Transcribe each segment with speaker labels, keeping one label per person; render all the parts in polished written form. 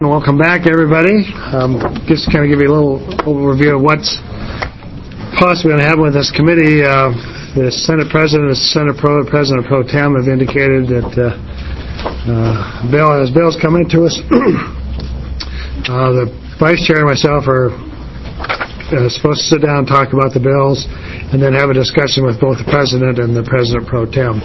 Speaker 1: Welcome back, everybody. Just to kind of give you a little overview of what's possibly going to happen with this committee. The Senate President and President Pro Tem have indicated that bills coming to us. The Vice Chair and myself are supposed to sit down and talk about the bills and then have a discussion with both the President and the President Pro Tem.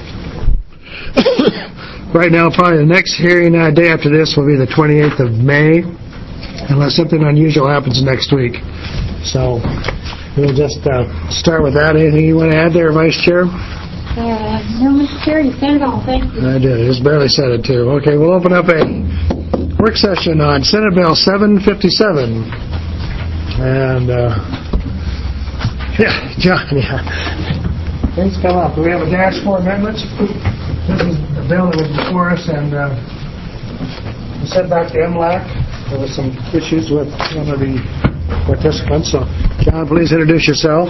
Speaker 1: Right now, probably the next hearing day after this will be the 28th of May, unless something unusual happens next week. So we'll just start with that. Anything you want to add there, Vice Chair?
Speaker 2: No, Mr. Chair, you said it all. Thank you.
Speaker 1: I did. I just barely said it, too. Okay, we'll open up a work session on Senate Bill 757. And, John, things come up. We have a dash for amendments. This is the bill that was before us, and we sent back to MLAC. There were some issues with one of the participants. So, John, please introduce yourself.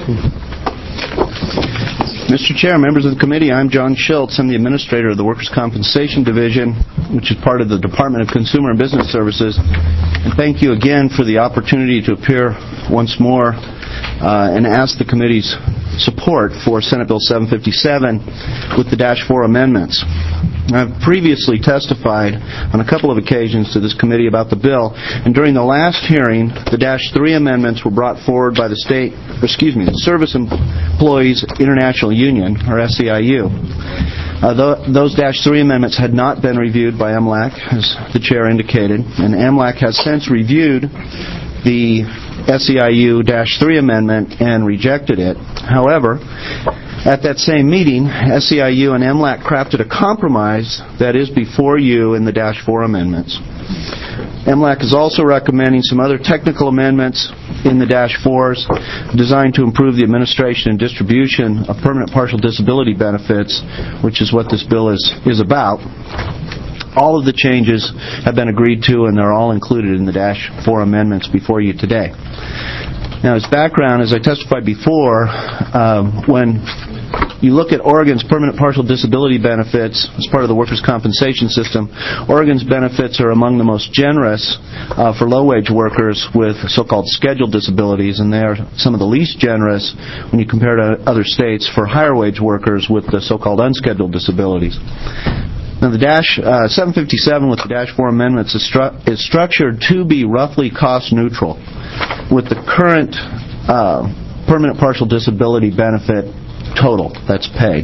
Speaker 3: Mr. Chair, members of the committee, I'm John Schultz. I'm the administrator of the Workers' Compensation Division, which is part of the Department of Consumer and Business Services. And thank you again for the opportunity to appear once more and ask the committee's support for Senate Bill 757 with the Dash 4 amendments. I've previously testified on a couple of occasions to this committee about the bill, and during the last hearing, the Dash 3 amendments were brought forward by the Service Employees International Union, or SEIU. Those Dash 3 amendments had not been reviewed by MLAC, as the Chair indicated, and MLAC has since reviewed the SEIU-3 amendment and rejected it. However, at that same meeting, SEIU and MLAC crafted a compromise that is before you in the Dash 4 amendments. MLAC is also recommending some other technical amendments in the Dash 4s designed to improve the administration and distribution of permanent partial disability benefits, which is what this bill is about. All of the changes have been agreed to, and they're all included in the Dash 4 amendments before you today. Now, as background, as I testified before, when you look at Oregon's permanent partial disability benefits as part of the workers' compensation system, Oregon's benefits are among the most generous for low-wage workers with so-called scheduled disabilities, and they are some of the least generous when you compare to other states for higher-wage workers with the so-called unscheduled disabilities. Now, the Dash 757 with the Dash 4 amendments is structured to be roughly cost neutral with the current permanent partial disability benefit total that's paid.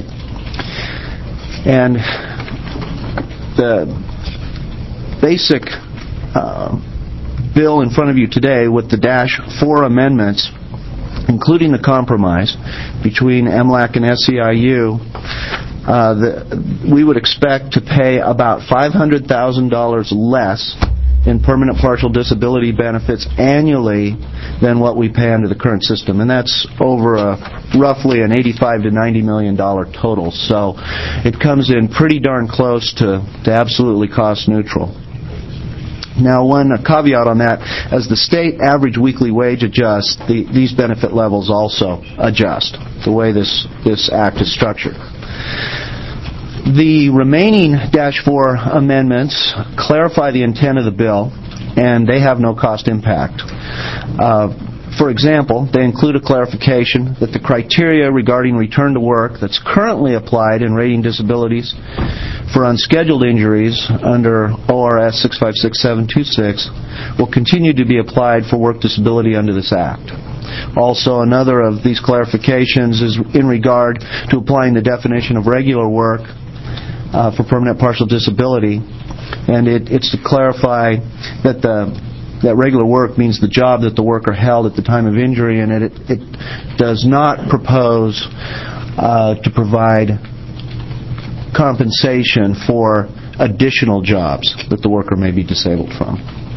Speaker 3: And the basic bill in front of you today with the Dash 4 amendments, including the compromise between MLAC and SEIU, we would expect to pay about $500,000 less in permanent partial disability benefits annually than what we pay under the current system. And that's over roughly an $85 to $90 million total. So it comes in pretty darn close to absolutely cost neutral. Now, one caveat on that, as the state average weekly wage adjusts, these benefit levels also adjust, the way this act is structured. The remaining Dash 4 amendments clarify the intent of the bill, and they have no cost impact. For example, they include a clarification that the criteria regarding return to work that's currently applied in rating disabilities for unscheduled injuries under ORS 656726 will continue to be applied for work disability under this Act. Also, another of these clarifications is in regard to applying the definition of regular work for permanent partial disability, and it's to clarify that that regular work means the job that the worker held at the time of injury, and it does not propose to provide compensation for additional jobs that the worker may be disabled from.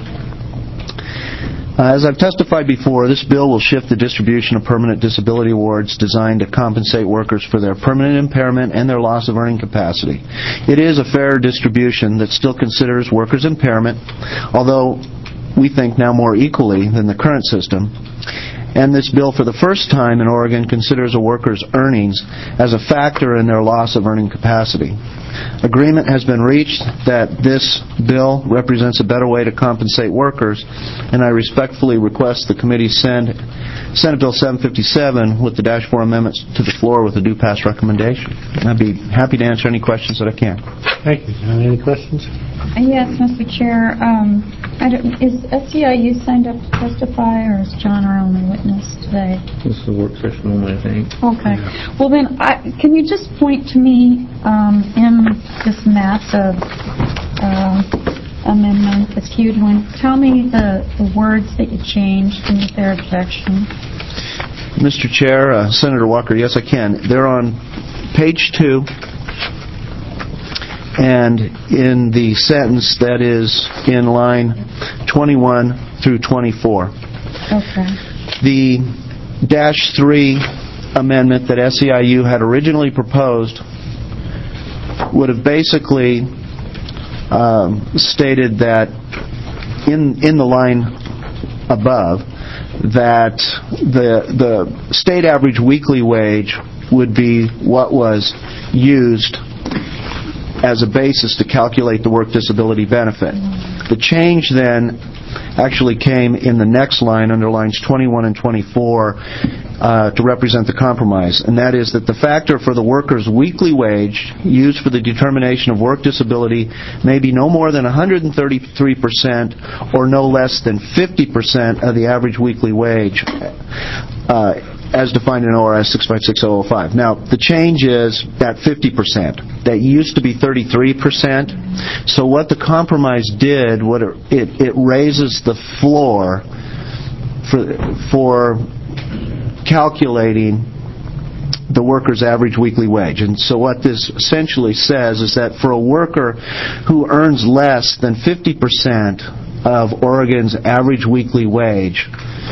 Speaker 3: As I've testified before, this bill will shift the distribution of permanent disability awards designed to compensate workers for their permanent impairment and their loss of earning capacity. It is a fair distribution that still considers workers' impairment, although we think now more equally than the current system, And this bill, for the first time in Oregon, considers a worker's earnings as a factor in their loss of earning capacity. Agreement has been reached that this bill represents a better way to compensate workers, and I respectfully request the committee send Senate Bill 757 with the Dash 4 amendments to the floor with a due pass recommendation. I'd be happy to answer any questions that I can.
Speaker 1: Thank you. Any questions?
Speaker 2: Yes, Mr. Chair. Is SEIU signed up to testify, or is John our only witness today?
Speaker 4: This is a work session only, I think.
Speaker 2: Okay. Well, then, can you just point to me in this massive amendment, this huge one, tell me the words that you changed and their objection?
Speaker 3: Mr. Chair, Senator Walker, yes, I can. They're on page 2, and in the sentence that is in line 21 through 24.
Speaker 2: Okay.
Speaker 3: The Dash 3 amendment that SEIU had originally proposed would have basically stated that in the line above that the state average weekly wage would be what was used as a basis to calculate the work disability benefit. The change then actually came in the next line under lines 21 and 24 to represent the compromise, and that is that the factor for the worker's weekly wage used for the determination of work disability may be no more than 133% or no less than 50% of the average weekly wage as defined in ORS 656-005. Now, the change is that 50%. That used to be 33%. So what the compromise did, it raises the floor for calculating the worker's average weekly wage. And so what this essentially says is that for a worker who earns less than 50% of Oregon's average weekly wage,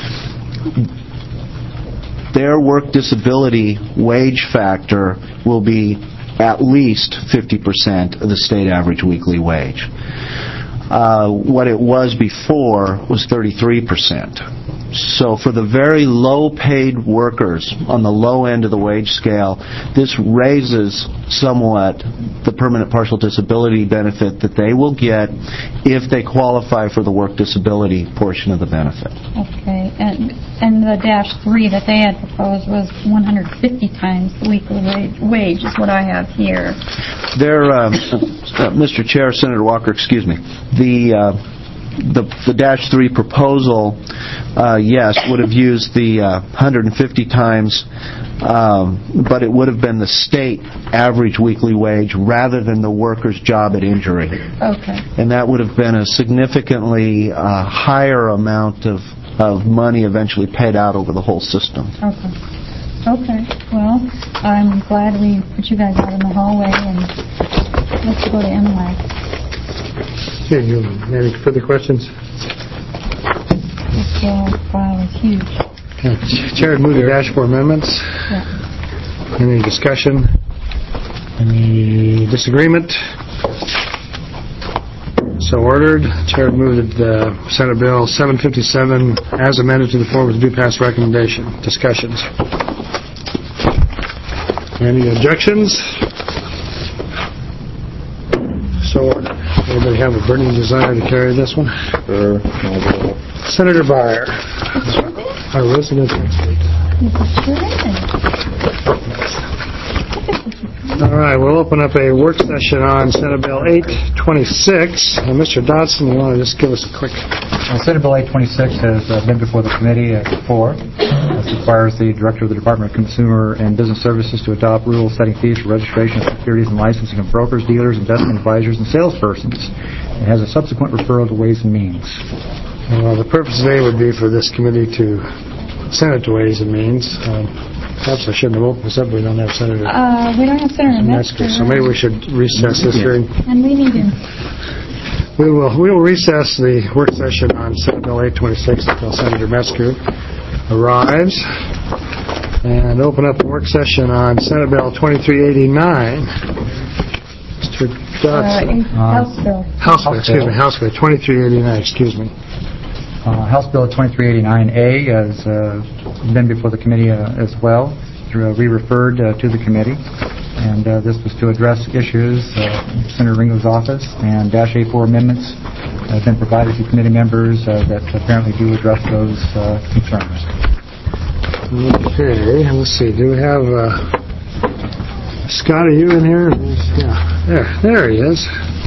Speaker 3: their work disability wage factor will be at least 50% of the state average weekly wage. What it was before was 33%. So for the very low-paid workers on the low end of the wage scale, this raises somewhat the permanent partial disability benefit that they will get if they qualify for the work disability portion of the benefit.
Speaker 2: Okay, and the Dash 3 that they had proposed was 150 times the weekly wage is what I have here.
Speaker 3: There, Mr. Chair, Senator Walker, excuse me, the Dash 3 proposal, yes, would have used the 150 times, but it would have been the state average weekly wage rather than the worker's job at injury.
Speaker 2: Okay.
Speaker 3: And that would have been a significantly higher amount of money eventually paid out over the whole system.
Speaker 2: Okay. Okay. Well, I'm glad we put you guys out in the hallway, and let's go to MLAC.
Speaker 1: Okay, any further questions?
Speaker 2: This file is huge.
Speaker 1: Okay. Chair would move the Dash 4 amendments.
Speaker 2: Yeah.
Speaker 1: Any discussion? Any disagreement? So ordered. Chair would move that Senate Bill 757 as amended to the floor with due pass recommendation. Discussions? Any objections? So ordered. Anybody have a burning desire to carry this one?
Speaker 4: Sure.
Speaker 1: Senator Byer. Our resident expert. All right, we'll open up a work session on Senate Bill 826. And Mr. Dodson, you want to just give us a quick...
Speaker 5: Senate Bill 826 has been before the committee before. This requires the Director of the Department of Consumer and Business Services to adopt rules setting fees for registration of securities and licensing of brokers, dealers, investment advisors, and salespersons. It has a subsequent referral to Ways and Means.
Speaker 1: Well, the purpose today would be for this committee to send it to Ways and Means. Perhaps I shouldn't have opened this up. We don't have Senator...
Speaker 2: we don't have Senator Metzger.
Speaker 1: So maybe we should recess this hearing.
Speaker 2: And we need him.
Speaker 1: We will recess the work session on Senate Bill 826 until Senator Metzger arrives, and open up the work session on Senate Bill 2389. Mr. Dodson.
Speaker 2: House Bill.
Speaker 1: House Bill 2389, excuse me.
Speaker 5: House Bill 2389A has been before the committee as well, re-referred to the committee. And this was to address issues in Senator Ringo's office, and Dash A4 amendments have been provided to committee members that apparently do address those concerns.
Speaker 1: Okay, let's see. Do we have Scott? Are you in here? Yeah, there he is.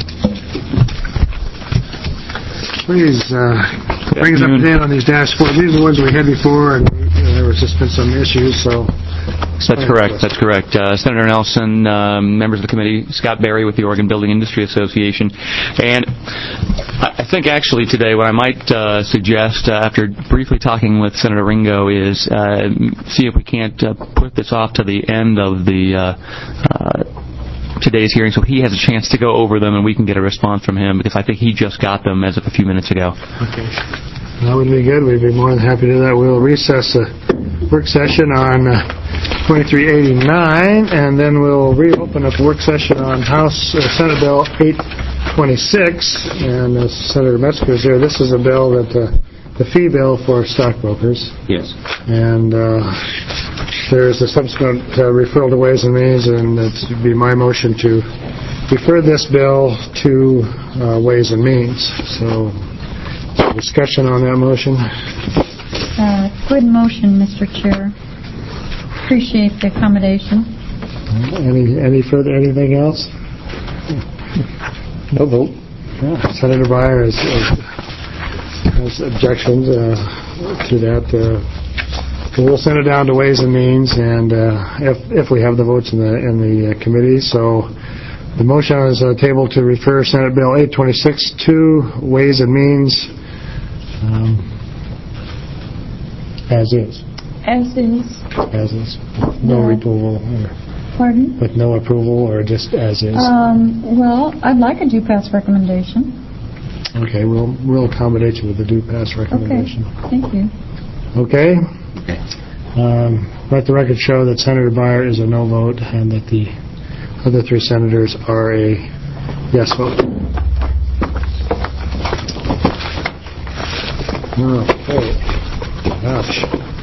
Speaker 1: Please bring us up to date on these dashboards. These are the ones we had before, and there was just been some issues. So
Speaker 6: that's correct. That's correct. Senator Nelson, members of the committee, Scott Berry with the Oregon Building Industry Association, and I think actually today what I might suggest after briefly talking with Senator Ringo is see if we can't put this off to the end of the today's hearing so he has a chance to go over them and we can get a response from him, because I think he just got them as of a few minutes ago.
Speaker 1: Okay. That would be good. We'd be more than happy to do that. We'll recess the work session on 2389, and then we'll reopen up work session on Senate Bill 826. And Senator Metzger is here. This is a bill that the fee bill for stockbrokers.
Speaker 3: Yes. And
Speaker 1: there's a subsequent referral to Ways and Means, and it would be my motion to refer this bill to Ways and Means. So, discussion on that motion?
Speaker 2: Good motion, Mr. Chair. Appreciate the accommodation.
Speaker 1: Any further? Anything else? No vote. Yeah. Senator Beyer has objections to that. We'll send it down to Ways and Means, and if we have the votes in the committee. So the motion is tabled to refer Senate Bill 826 to Ways and Means as is.
Speaker 2: As is.
Speaker 1: As is. No approval.
Speaker 2: Pardon?
Speaker 1: With no approval, or just as is?
Speaker 2: Well, I'd like a due pass recommendation.
Speaker 1: Okay, we'll accommodate you with the due pass recommendation.
Speaker 2: Okay, thank you.
Speaker 1: Okay? Let the record show that Senator Beyer is a no vote and that the other three senators are a yes vote. Okay. Gosh.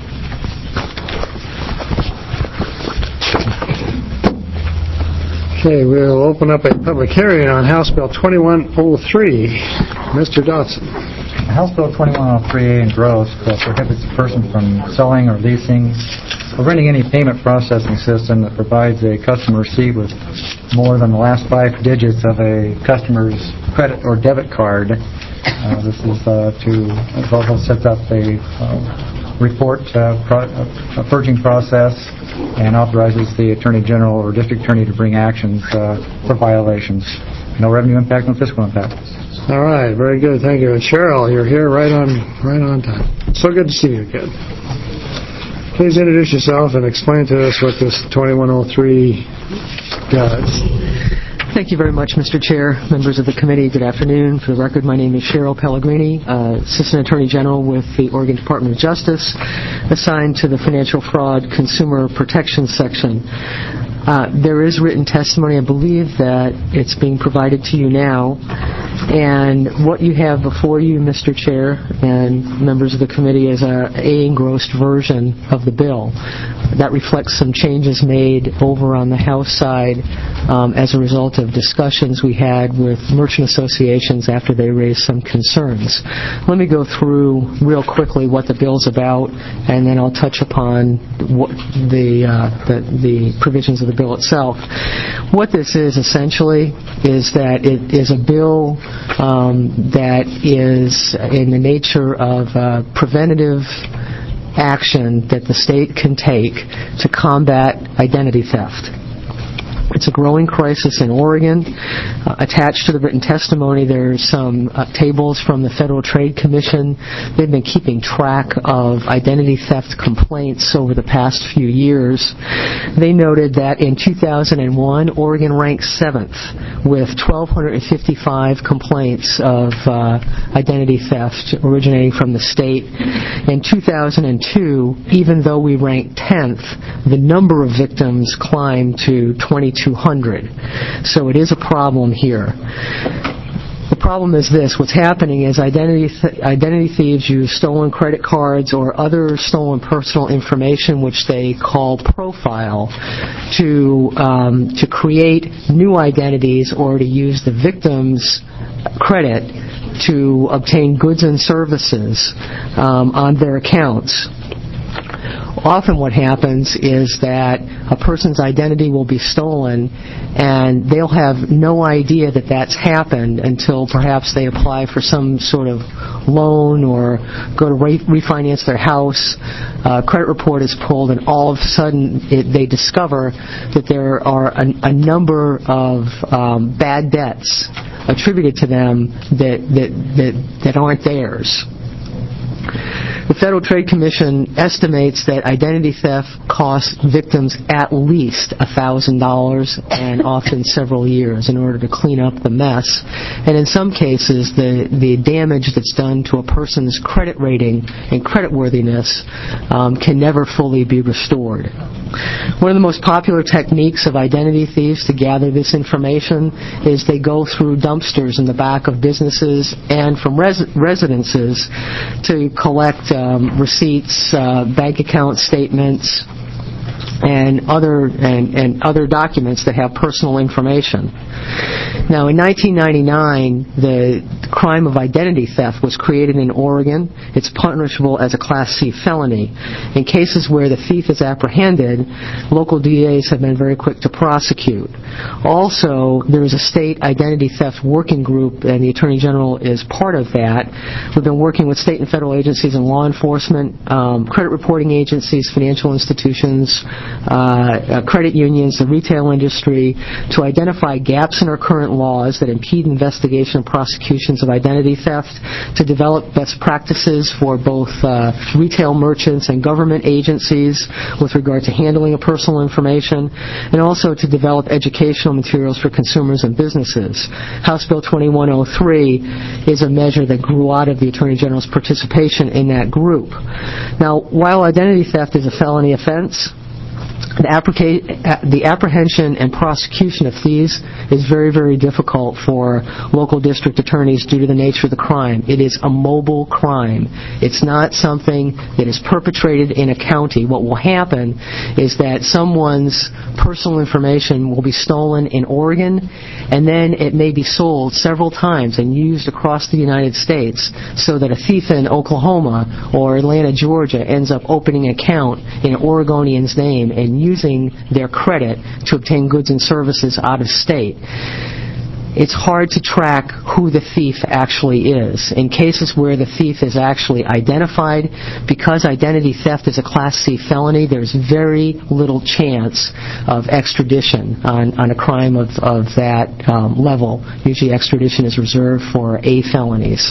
Speaker 1: Okay, we'll open up a public hearing on House Bill 2103. Mr. Dodson.
Speaker 5: House Bill 2103A in gross prohibits a person from selling or leasing or renting any payment processing system that provides a customer receipt with more than the last 5 digits of a customer's credit or debit card. This is it also sets up a purging process and authorizes the Attorney General or District Attorney to bring actions for violations. No revenue impact, no fiscal impact.
Speaker 1: All right, very good, thank you. And Cheryl, you're here right on time. So good to see you again. Please introduce yourself and explain to us what this 2103 does.
Speaker 7: Thank you very much, Mr. Chair, members of the committee. Good afternoon. For the record, my name is Cheryl Pellegrini, Assistant Attorney General with the Oregon Department of Justice, assigned to the Financial Fraud Consumer Protection Section. There is written testimony, I believe, that it's being provided to you now. And what you have before you, Mr. Chair, and members of the committee, is an engrossed version of the bill. That reflects some changes made over on the House side as a result of discussions we had with merchant associations after they raised some concerns. Let me go through real quickly what the bill's about, and then I'll touch upon what the provisions of the bill itself. What this is essentially is that it is a bill that is in the nature of preventative action that the state can take to combat identity theft. It's a growing crisis in Oregon. Attached to the written testimony, there's some tables from the Federal Trade Commission. They've been keeping track of identity theft complaints over the past few years. They noted that in 2001, Oregon ranked 7th with 1,255 complaints of identity theft originating from the state. In 2002, even though we ranked 10th, the number of victims climbed to 2,200. So it is a problem here. The problem is this. What's happening is identity thieves use stolen credit cards or other stolen personal information, which they call profile, to create new identities or to use the victim's credit to obtain goods and services on their accounts. Often what happens is that a person's identity will be stolen and they'll have no idea that that's happened until perhaps they apply for some sort of loan or go to refinance their house. Credit report is pulled and all of a sudden they discover that there are a number of bad debts attributed to them that aren't theirs. The Federal Trade Commission estimates that identity theft costs victims at least $1,000 and often several years in order to clean up the mess. And in some cases, the damage that's done to a person's credit rating and creditworthiness can never fully be restored. One of the most popular techniques of identity thieves to gather this information is they go through dumpsters in the back of businesses and from residences to collect receipts, bank account statements, and other documents that have personal information. Now, in 1999, the crime of identity theft was created in Oregon. It's punishable as a Class C felony. In cases where the thief is apprehended, local DAs have been very quick to prosecute. Also, there is a state identity theft working group, and the Attorney General is part of that. We've been working with state and federal agencies and law enforcement, credit reporting agencies, financial institutions, credit unions, the retail industry, to identify gaps in our current laws that impede investigation and prosecutions of identity theft, to develop best practices for both retail merchants and government agencies with regard to handling of personal information, and also to develop educational materials for consumers and businesses. House Bill 2103 is a measure that grew out of the Attorney General's participation in that group. Now, while identity theft is a felony offense, the apprehension and prosecution of thieves is very, very difficult for local district attorneys due to the nature of the crime. It is a mobile crime. It's not something that is perpetrated in a county. What will happen is that someone's personal information will be stolen in Oregon, and then it may be sold several times and used across the United States, so that a thief in Oklahoma or Atlanta, Georgia ends up opening an account in an Oregonian's name and using their credit to obtain goods and services out of state. It's hard to track who the thief actually is. In cases where the thief is actually identified, because identity theft is a Class C felony, there's very little chance of extradition on a crime of that level. Usually extradition is reserved for A felonies.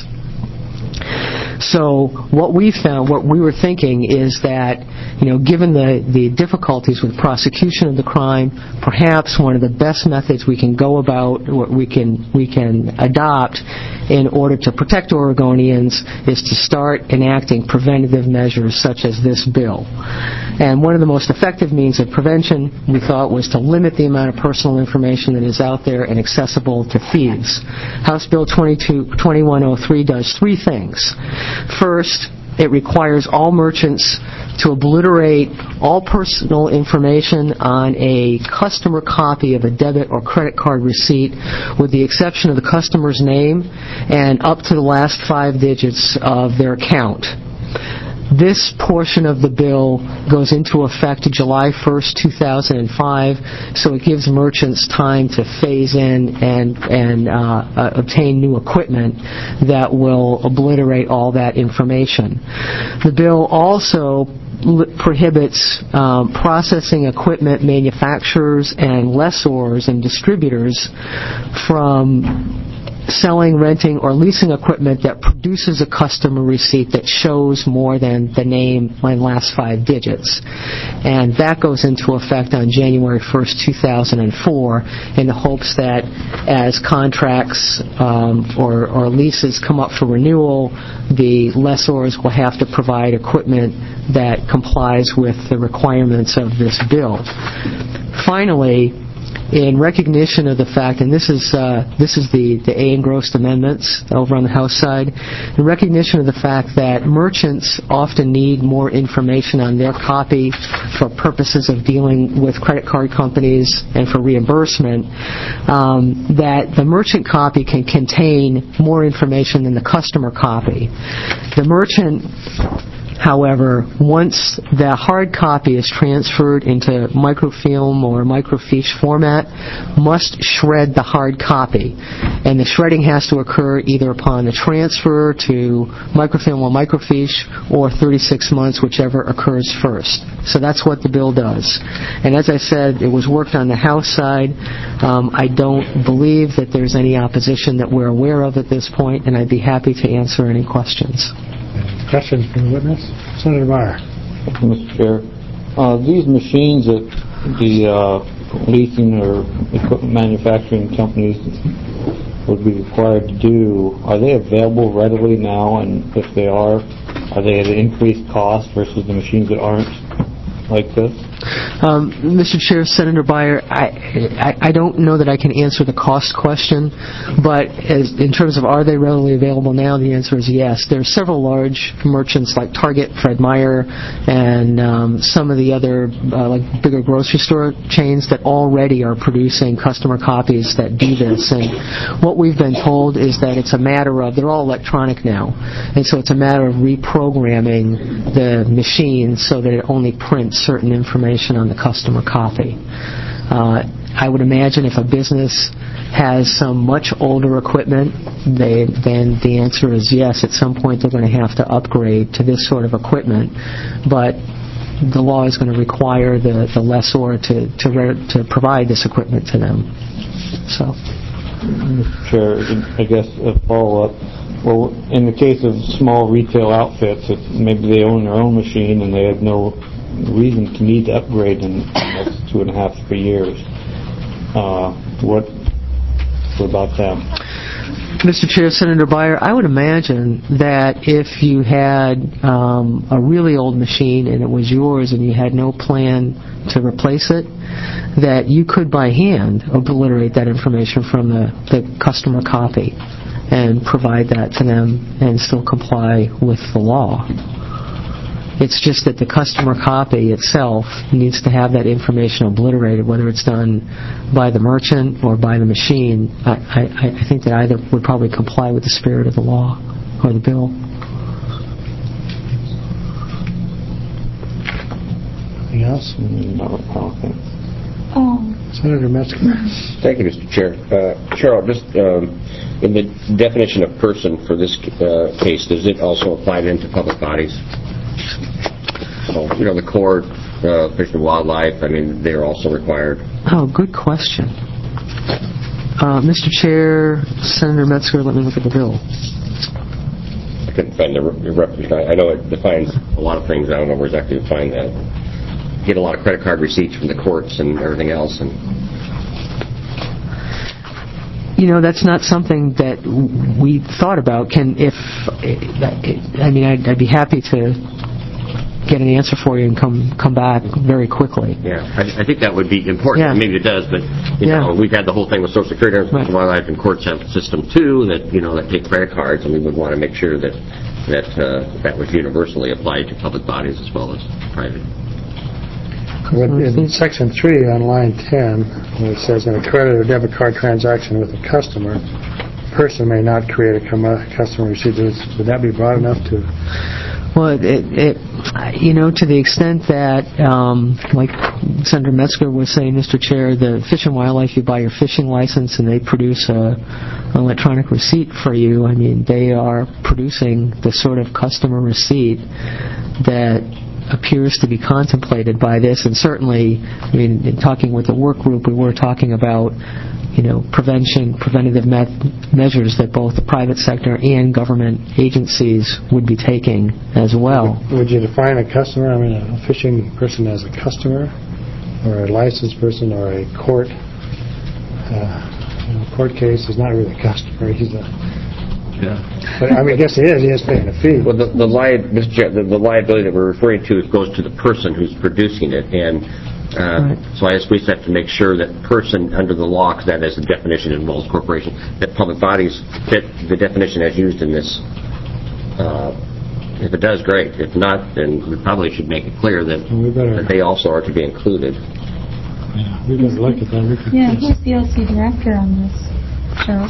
Speaker 7: So what we found, what we were thinking is that, given the difficulties with prosecution of the crime, perhaps one of the best methods we can go about, what we can adopt in order to protect Oregonians, is to start enacting preventative measures such as this bill. And one of the most effective means of prevention, we thought, was to limit the amount of personal information that is out there and accessible to thieves. House Bill 2103 does three things. First, it requires all merchants to obliterate all personal information on a customer copy of a debit or credit card receipt, with the exception of the customer's name and up to the last 5 digits of their account. This portion of the bill goes into effect July 1st, 2005, so it gives merchants time to phase in and obtain new equipment that will obliterate all that information. The bill also prohibits processing equipment manufacturers and lessors and distributors from selling, renting, or leasing equipment that produces a customer receipt that shows more than the name and last 5 digits. And that goes into effect on January 1st, 2004, in the hopes that as contracts or leases come up for renewal, the lessors will have to provide equipment that complies with the requirements of this bill. Finally, in recognition of the fact, and this is the A. Engrossed amendments over on the House side, in recognition of the fact that merchants often need more information on their copy for purposes of dealing with credit card companies and for reimbursement, that the merchant copy can contain more information than the customer copy. The merchant, however, once the hard copy is transferred into microfilm or microfiche format, must shred the hard copy. And the shredding has to occur either upon the transfer to microfilm or microfiche or 36 months, whichever occurs first. So that's what the bill does. And as I said, it was worked on the House side. I don't believe that there's any opposition that we're aware of at this point, and I'd be happy to answer any questions.
Speaker 1: Questions from the witness? Senator Meyer.
Speaker 4: Mr. Chair, these machines that the leasing or equipment manufacturing companies would be required to do, are they available readily now? And if they are they at an increased cost versus the machines that aren't like this?
Speaker 7: Mr. Chair, Senator Beyer, I don't know that I can answer the cost question, but in terms of are they readily available now, the answer is yes. There are several large merchants like Target, Fred Meyer, and some of the other like bigger grocery store chains that already are producing customer copies that do this. And what we've been told is that it's a matter of, they're all electronic now, and so it's a matter of reprogramming the machine so that it only prints certain information on the customer copy. I would imagine if a business has some much older equipment, then the answer is yes, at some point they're going to have to upgrade to this sort of equipment. But the law is going to require the lessor to provide this equipment to them. So,
Speaker 4: Sure. I guess a follow-up. Well, in the case of small retail outfits, if maybe they own their own machine and they have no reason to need to upgrade in the next 2.5 to 3 years. What about them?
Speaker 7: Mr. Chair, Senator Beyer, I would imagine that if you had a really old machine and it was yours and you had no plan to replace it, that you could by hand obliterate that information from the customer copy and provide that to them and still comply with the law. It's just that the customer copy itself needs to have that information obliterated, whether it's done by the merchant or by the machine. I think that either would probably comply with the spirit of the law or the bill.
Speaker 1: Anything else?
Speaker 4: No, okay.
Speaker 1: Senator Metzger.
Speaker 8: Thank you, Mr. Chair. Cheryl, just in the definition of person for this case, does it also apply then to public bodies? So, the court, Fish and Wildlife, they're also required.
Speaker 7: Oh, good question. Mr. Chair, Senator Metzger, let me look at the bill.
Speaker 8: I couldn't find the reference. I know it defines a lot of things. I don't know where exactly to find that. Get a lot of credit card receipts from the courts and everything else. And
Speaker 7: that's not something that we thought about. I'd be happy to get an answer for you and come back very quickly.
Speaker 8: Yeah, I think that would be important.
Speaker 7: Yeah.
Speaker 8: Maybe it does, but we've had the whole thing with Social Security and
Speaker 7: Right.
Speaker 8: Wildlife, and courts have a system too that that take credit cards, and we would want to make sure that was universally applied to public bodies as well as private.
Speaker 1: In Section 3 on line 10, when it says in a credit or debit card transaction with a customer, a person may not create a customer receipt. Would that be broad enough to?
Speaker 7: Well, to the extent that, like Senator Metzger was saying, Mr. Chair, the Fish and Wildlife, you buy your fishing license and they produce an electronic receipt for you. They are producing the sort of customer receipt that appears to be contemplated by this. And certainly, in talking with the work group, we were talking about preventative measures that both the private sector and government agencies would be taking as well.
Speaker 1: Would you define a customer? A fishing person as a customer, or a licensed person, or a court court case is not really a customer. He's a. Yeah. But I guess he is. He is paying a fee.
Speaker 8: Well, the liability that we're referring to goes to the person who's producing it, and So I guess we just have to make sure that person under the law, because that is the definition involves corporation, that public bodies fit the definition as used in this. If it does, great. If not, then we probably should make it clear that, that they also are to be included.
Speaker 1: Yeah, we better look at that.
Speaker 2: Yeah, who's the LC director on this, Cheryl?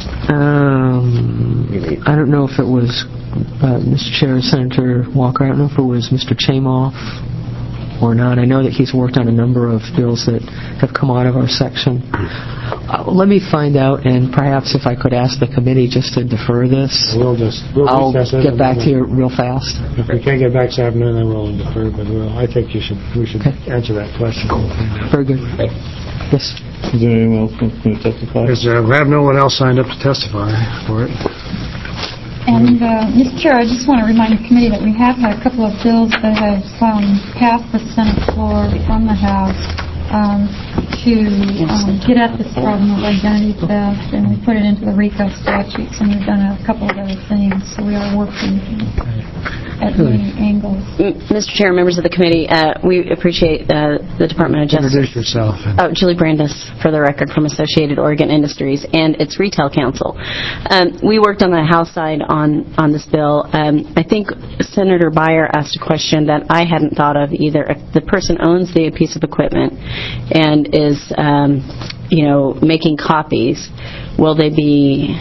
Speaker 7: I don't know if it was Mr. Chair, Senator Walker. I don't know if it was Mr. Chamoff or not. I know that he's worked on a number of bills that have come out of our section. Let me find out, and perhaps if I could ask the committee just to defer this. I'll get back to you real fast.
Speaker 1: If we can't get back this afternoon, then we'll defer. But I think we should answer that question.
Speaker 7: Very good. Yes.
Speaker 4: Is there anyone else going to testify?
Speaker 1: We have no one else signed up to testify for it.
Speaker 2: And, Mr. Chair, I just want to remind the committee that we have had a couple of bills that have passed the Senate floor from the House to get at this problem of identity theft, and we put it into the RICO statutes, and we've done a couple of other things, so we are working at many angles.
Speaker 9: Mr. Chair, members of the committee, we appreciate the Department of Justice.
Speaker 1: Introduce yourself.
Speaker 9: Julie Brandis, for the record, from Associated Oregon Industries and its Retail Council. We worked on the House side on this bill. I think Senator Beyer asked a question that I hadn't thought of either. If the person owns the piece of equipment and is, making copies, will they be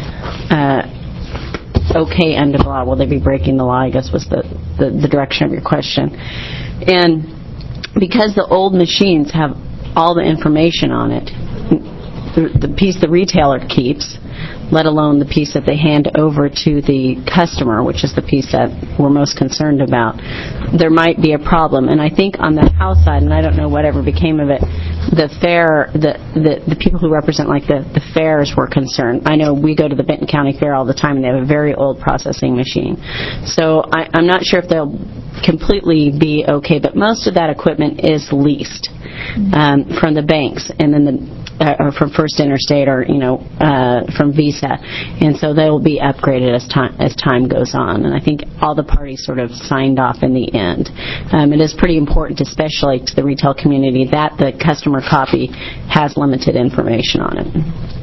Speaker 9: okay under the law? Will they be breaking the law, I guess was the direction of your question. And because the old machines have all the information on it, the piece the retailer keeps, let alone the piece that they hand over to the customer, which is the piece that we're most concerned about, there might be a problem. And I think on the House side, and I don't know whatever became of it, the people who represent like the fairs were concerned. I know we go to the Benton County Fair all the time, and they have a very old processing machine. So I'm not sure if they'll completely be okay, but most of that equipment is leased from the banks, and then or from First Interstate, or from Visa, and so they will be upgraded as time goes on. And I think all the parties sort of signed off in the end. It is pretty important, especially to the retail community, that the customer copy has limited information on it.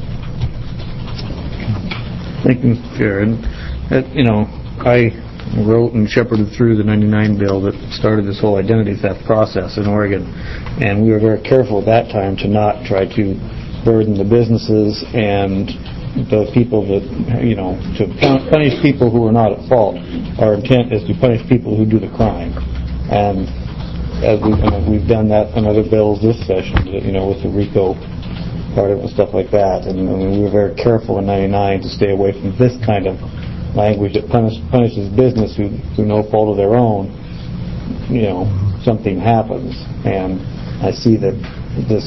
Speaker 4: Thank you, Mr. Chair. I wrote and shepherded through the 99 bill that started this whole identity theft process in Oregon, and we were very careful at that time to not try to burden the businesses and the people that, to punish people who are not at fault. Our intent is to punish people who do the crime, and as we've done that in other bills this session, with the RICO part of it and stuff like that. And we were very careful in 99 to stay away from this kind of language that punishes business who no fault of their own, something happens. And I see that this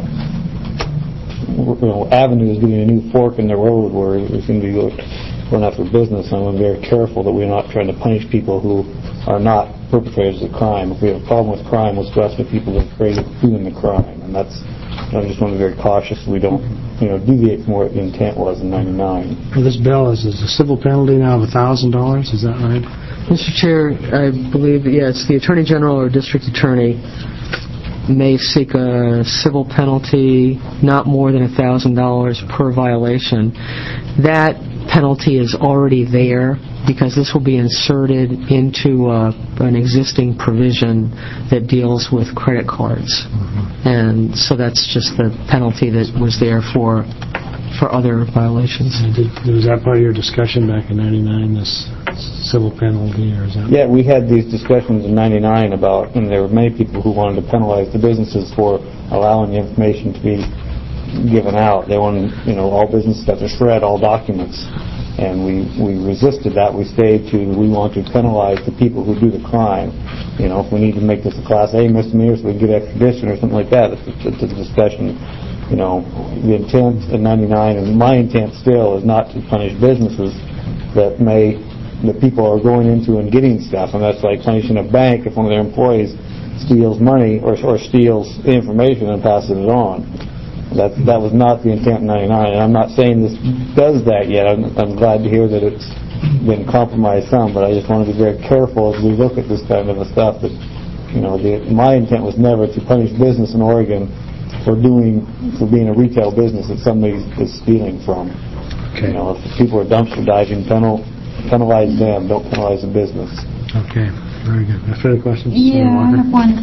Speaker 4: avenue is getting a new fork in the road where it's going to be going after business, and we're very careful that we're not trying to punish people who are not perpetrators of crime. If we have a problem with crime, let's go after people that are afraid of doing the crime. And that's, I just want to be very cautious so we don't deviate from what the intent was in 99.
Speaker 1: Well, this bill is a civil penalty now of $1,000. Is that right?
Speaker 7: Mr. Chair, I believe, it's the Attorney General or District Attorney may seek a civil penalty not more than $1,000 per violation. That penalty is already there because this will be inserted into an existing provision that deals with credit cards. And so that's just the penalty that was there for other violations.
Speaker 1: Was that part of your discussion back in 99, this civil penalty, or is that?
Speaker 4: Yeah, we had these discussions in 99 about, and there were many people who wanted to penalize the businesses for allowing the information to be given out. They wanted, all businesses have to shred all documents. And we resisted that. We want to penalize the people who do the crime. If we need to make this a Class A misdemeanor so we can get extradition or something like that, it's a discussion. The intent in 99, and my intent still, is not to punish businesses that people are going into and getting stuff. And that's like punishing a bank if one of their employees steals money or steals information and passes it on. That was not the intent in 99, and I'm not saying this does that yet. I'm glad to hear that it's been compromised some, but I just want to be very careful as we look at this kind of stuff that my intent was never to punish business in Oregon for being a retail business that somebody is stealing from.
Speaker 1: Okay.
Speaker 4: If people are dumpster diving, penalize them, don't penalize the business.
Speaker 1: Okay, very good. Further questions?
Speaker 2: Yeah, I have one.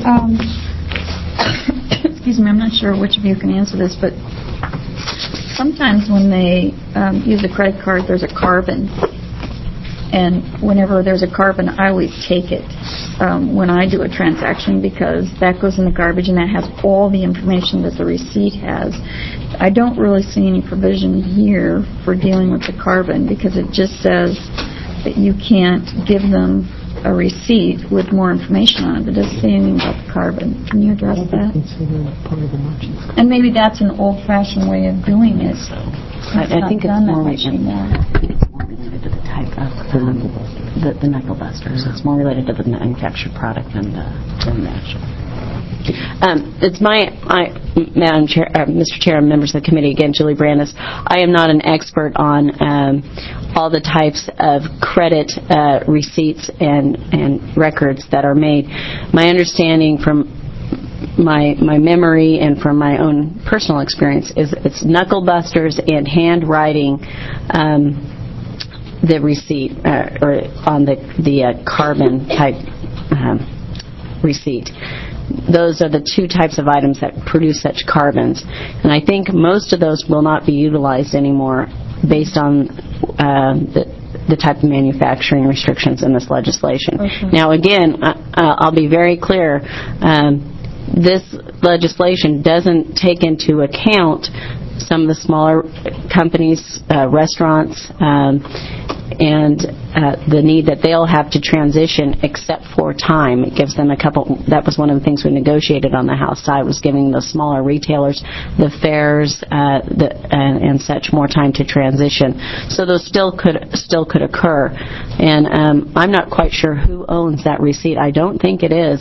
Speaker 2: Excuse me, I'm not sure which of you can answer this, but sometimes when they use a credit card, there's a carbon. And whenever there's a carbon, I always take it when I do a transaction because that goes in the garbage and that has all the information that the receipt has. I don't really see any provision here for dealing with the carbon because it just says that you can't give them a receipt with more information on it. It doesn't say anything about the carbon. Can you address that? And maybe that's an old-fashioned way of doing it.
Speaker 9: I think it's more related to the type of the knuckle busters. It's more related to the manufactured product than the actual. It's Madam Chair, Mr. Chair, and members of the committee, again, Julie Brandis. I am not an expert on all the types of credit receipts and records that are made. My understanding from my memory and from my own personal experience is it's knuckle busters and handwriting the receipt or on the carbon type receipt. Those are the two types of items that produce such carbons. And I think most of those will not be utilized anymore based on the type of manufacturing restrictions in this legislation. Okay. Now, again, I'll be very clear. This legislation doesn't take into account some of the smaller companies, restaurants, and the need that they'll have to transition except for time. It gives them that was one of the things we negotiated on the House side, was giving the smaller retailers, the fairs, and such more time to transition. So those still could occur. And I'm not quite sure who owns that receipt. I don't think it is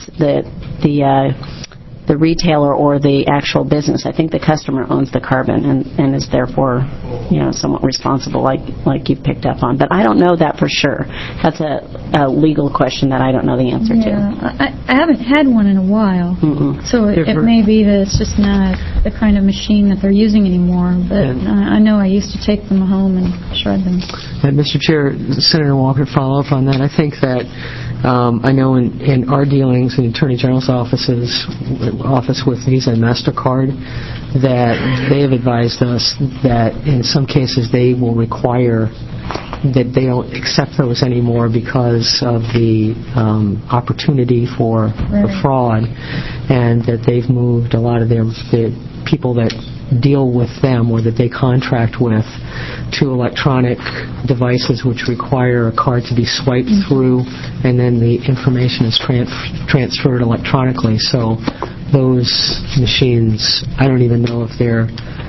Speaker 9: the retailer or the actual business. I think the customer owns the carbon and is therefore, somewhat responsible, like you've picked up on. But I don't know that for sure. That's a legal question that I don't know the answer to.
Speaker 2: I haven't had one in a while, so it may be that it's just not the kind of machine that they're using anymore. But I know I used to take them home and shred them.
Speaker 7: And Mr. Chair, Senator Walker, follow up on that. I think that I know in our dealings in the Attorney General's office with Visa and MasterCard, that they have advised us that in some cases they will require that they don't accept those anymore because of the opportunity for fraud, and that they've moved a lot of the people that deal with them or that they contract with to electronic devices which require a card to be swiped through, and then the information is transferred electronically. So those machines, I don't even know if they're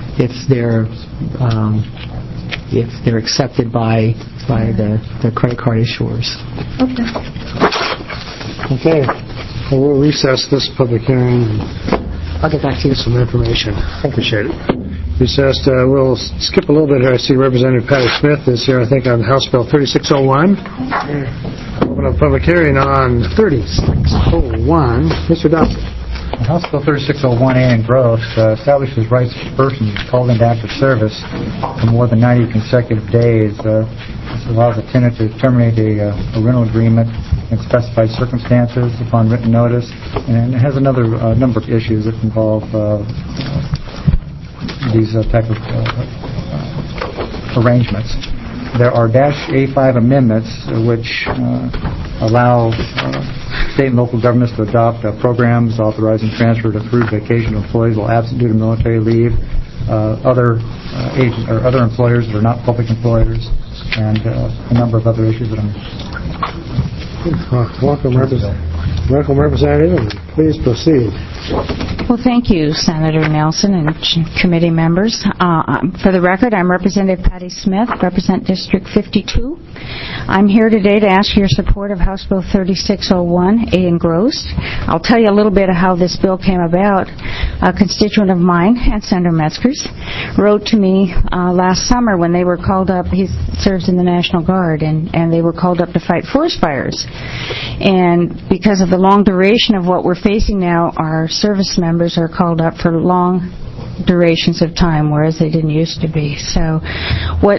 Speaker 7: accepted by the credit card issuers.
Speaker 1: Okay. Well, we'll recess this public hearing.
Speaker 7: I'll get back to you.
Speaker 1: Some information. Appreciate it. Recessed. We'll skip a little bit here. I see Representative Patty Smith is here, I think, on House Bill 3601. Open up public hearing on 3601. Mr. Dawson.
Speaker 5: House Bill 3601A in growth establishes rights for persons called into active service for more than 90 consecutive days. This allows a tenant to terminate a rental agreement in specified circumstances upon written notice, and it has another number of issues that involve these type of arrangements. There are -A5 amendments which allow state and local governments to adopt programs authorizing transfer to accrued vacation employees while absent due to military leave, other employers that are not public employers, and a number of other issues that I'm...
Speaker 1: Welcome, Representative. Please proceed.
Speaker 10: Well, thank you, Senator Nelson and committee members. For the record, I'm Representative Patty Smith, represent District 52. I'm here today to ask for your support of House Bill 3601, A engrossed. I'll tell you a little bit of how this bill came about. A constituent of mine, and Senator Metzger's, wrote to me last summer when they were called up. He serves in the National Guard, and they were called up to fight forest fires. And because of the long duration of what we're facing now, our service members are called up for long durations of time, whereas they didn't used to be. So what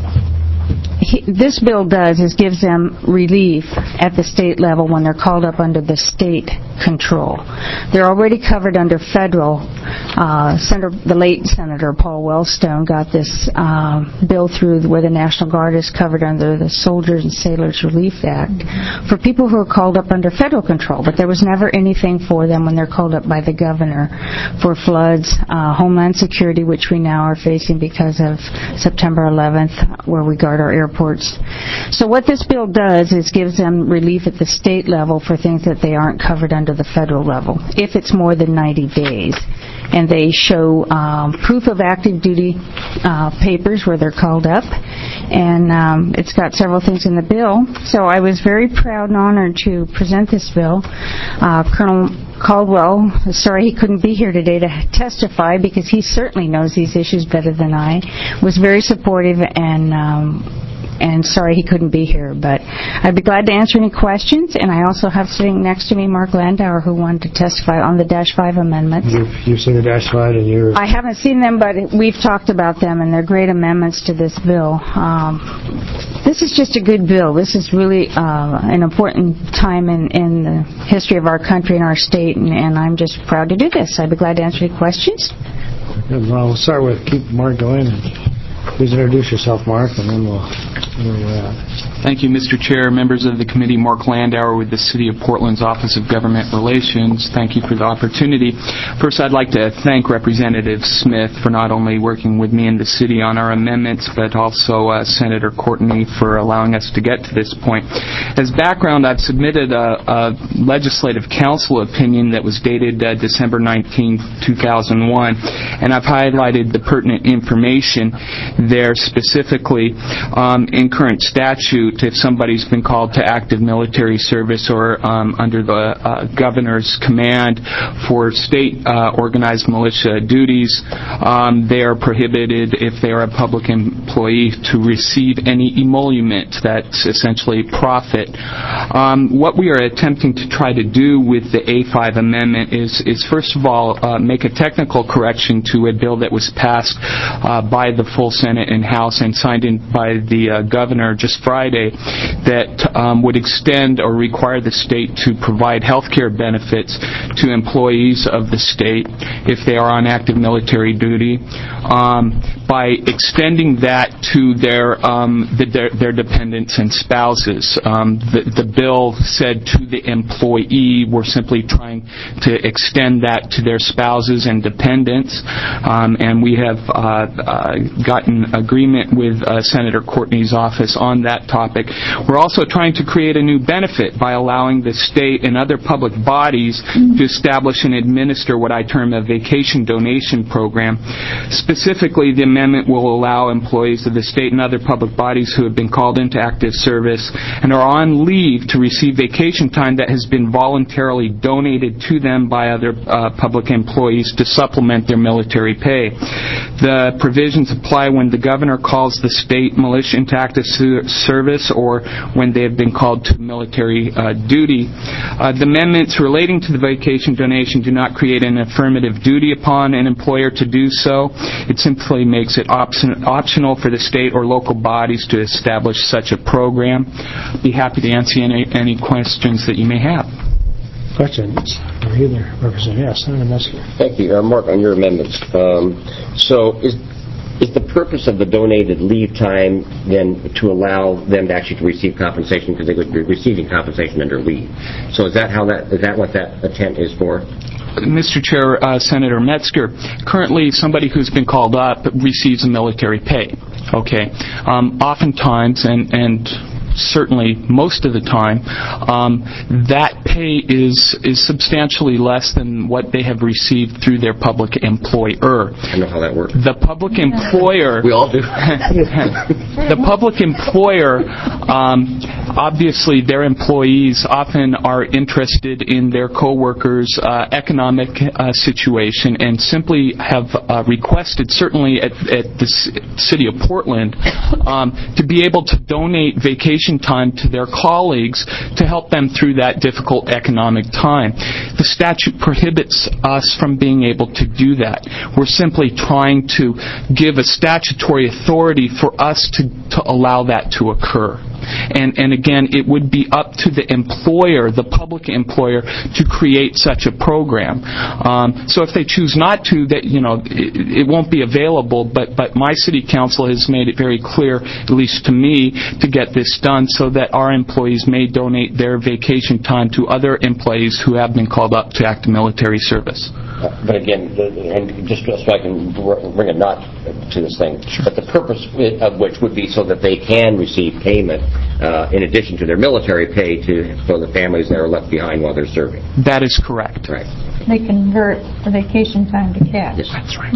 Speaker 10: this bill does is gives them relief at the state level when they're called up under the state control. They're already covered under federal. The late Senator Paul Wellstone got this bill through where the National Guard is covered under the Soldiers and Sailors Relief Act for people who are called up under federal control, but there was never anything for them when they're called up by the governor for floods, Homeland Security, which we now are facing because of September 11th, where we guard our airports. So what this bill does is gives them relief at the state level for things that they aren't covered under the federal level, if it's more than 90 days. And they show proof of active duty papers where they're called up. And it's got several things in the bill. So I was very proud and honored to present this bill. Colonel Caldwell, sorry he couldn't be here today to testify because he certainly knows these issues better than I, was very supportive and sorry he couldn't be here. But I'd be glad to answer any questions. And I also have sitting next to me Mark Landauer, who wanted to testify on the Dash 5 amendments.
Speaker 1: You've seen the Dash 5 and you're...
Speaker 10: I haven't seen them, but we've talked about them, and they're great amendments to this bill. This is just a good bill. This is really an important time in the history of our country and our state, and I'm just proud to do this. I'd be glad to answer any questions.
Speaker 1: Well, we'll start with keep Mark going. Please introduce yourself, Mark, and then we'll...
Speaker 11: Thank you, Mr. Chair, members of the committee. Mark Landauer with the City of Portland's Office of Government Relations. Thank you for the opportunity. First, I'd like to thank Representative Smith for not only working with me in the city on our amendments, but also Senator Courtney for allowing us to get to this point. As background, I've submitted a legislative council opinion that was dated December 19, 2001, and I've highlighted the pertinent information there, specifically in current statute. If somebody's been called to active military service or under the governor's command for state organized militia duties, they are prohibited, if they are a public employee, to receive any emolument, that's essentially profit. What we are attempting to try to do with the A5 amendment is first of all, make a technical correction to a bill that was passed by the full Senate and House and signed in by the governor just Friday, that would extend or require the state to provide health care benefits to employees of the state if they are on active military duty, by extending that to their dependents and spouses. The bill said to the employee, we're simply trying to extend that to their spouses and dependents, and we have gotten agreement with Senator Courtney's office on that topic. We're also trying to create a new benefit by allowing the state and other public bodies to establish and administer what I term a vacation donation program. Specifically, the amendment will allow employees of the state and other public bodies who have been called into active service and are on leave to receive vacation time that has been voluntarily donated to them by other public employees to supplement their military pay. The provisions apply when the governor calls the state militia into active service or when they have been called to military duty. The amendments relating to the vacation donation do not create an affirmative duty upon an employer to do so. It simply makes it optional for the state or local bodies to establish such a program. I'd be happy to answer any questions that you may have.
Speaker 1: Questions? Either Representative. Yes, Senator Metzger.
Speaker 8: Thank you. Mark, on your amendments. So is the purpose of the donated leave time then to allow them to actually receive compensation, because they would be receiving compensation under leave? So is that what that intent is for?
Speaker 11: Mr. Chair, Senator Metzger, currently somebody who's been called up receives a military pay. Okay. Oftentimes, and certainly most of the time, that pay is substantially less than what they have received through their public employer.
Speaker 8: I know how that works.
Speaker 11: The public employer...
Speaker 8: We all do.
Speaker 11: The public employer, obviously their employees often are interested in their coworkers' economic situation and simply have requested, certainly at the City of Portland, to be able to donate vacation time to their colleagues to help them through that difficult economic time. The statute prohibits us from being able to do that. We're simply trying to give a statutory authority for us to allow that to occur. And again, it would be up to the employer, the public employer, to create such a program. So if they choose not to, that it won't be available. But my city council has made it very clear, at least to me, to get this done so that our employees may donate their vacation time to other employees who have been called up to active military service.
Speaker 8: But again, and just so I can bring a knot to this thing, but the purpose of which would be so that they can receive payment in addition to their military pay for the families that are left behind while they're serving.
Speaker 11: That is correct.
Speaker 8: Right.
Speaker 2: They convert the vacation time to cash.
Speaker 8: Yes, that's right.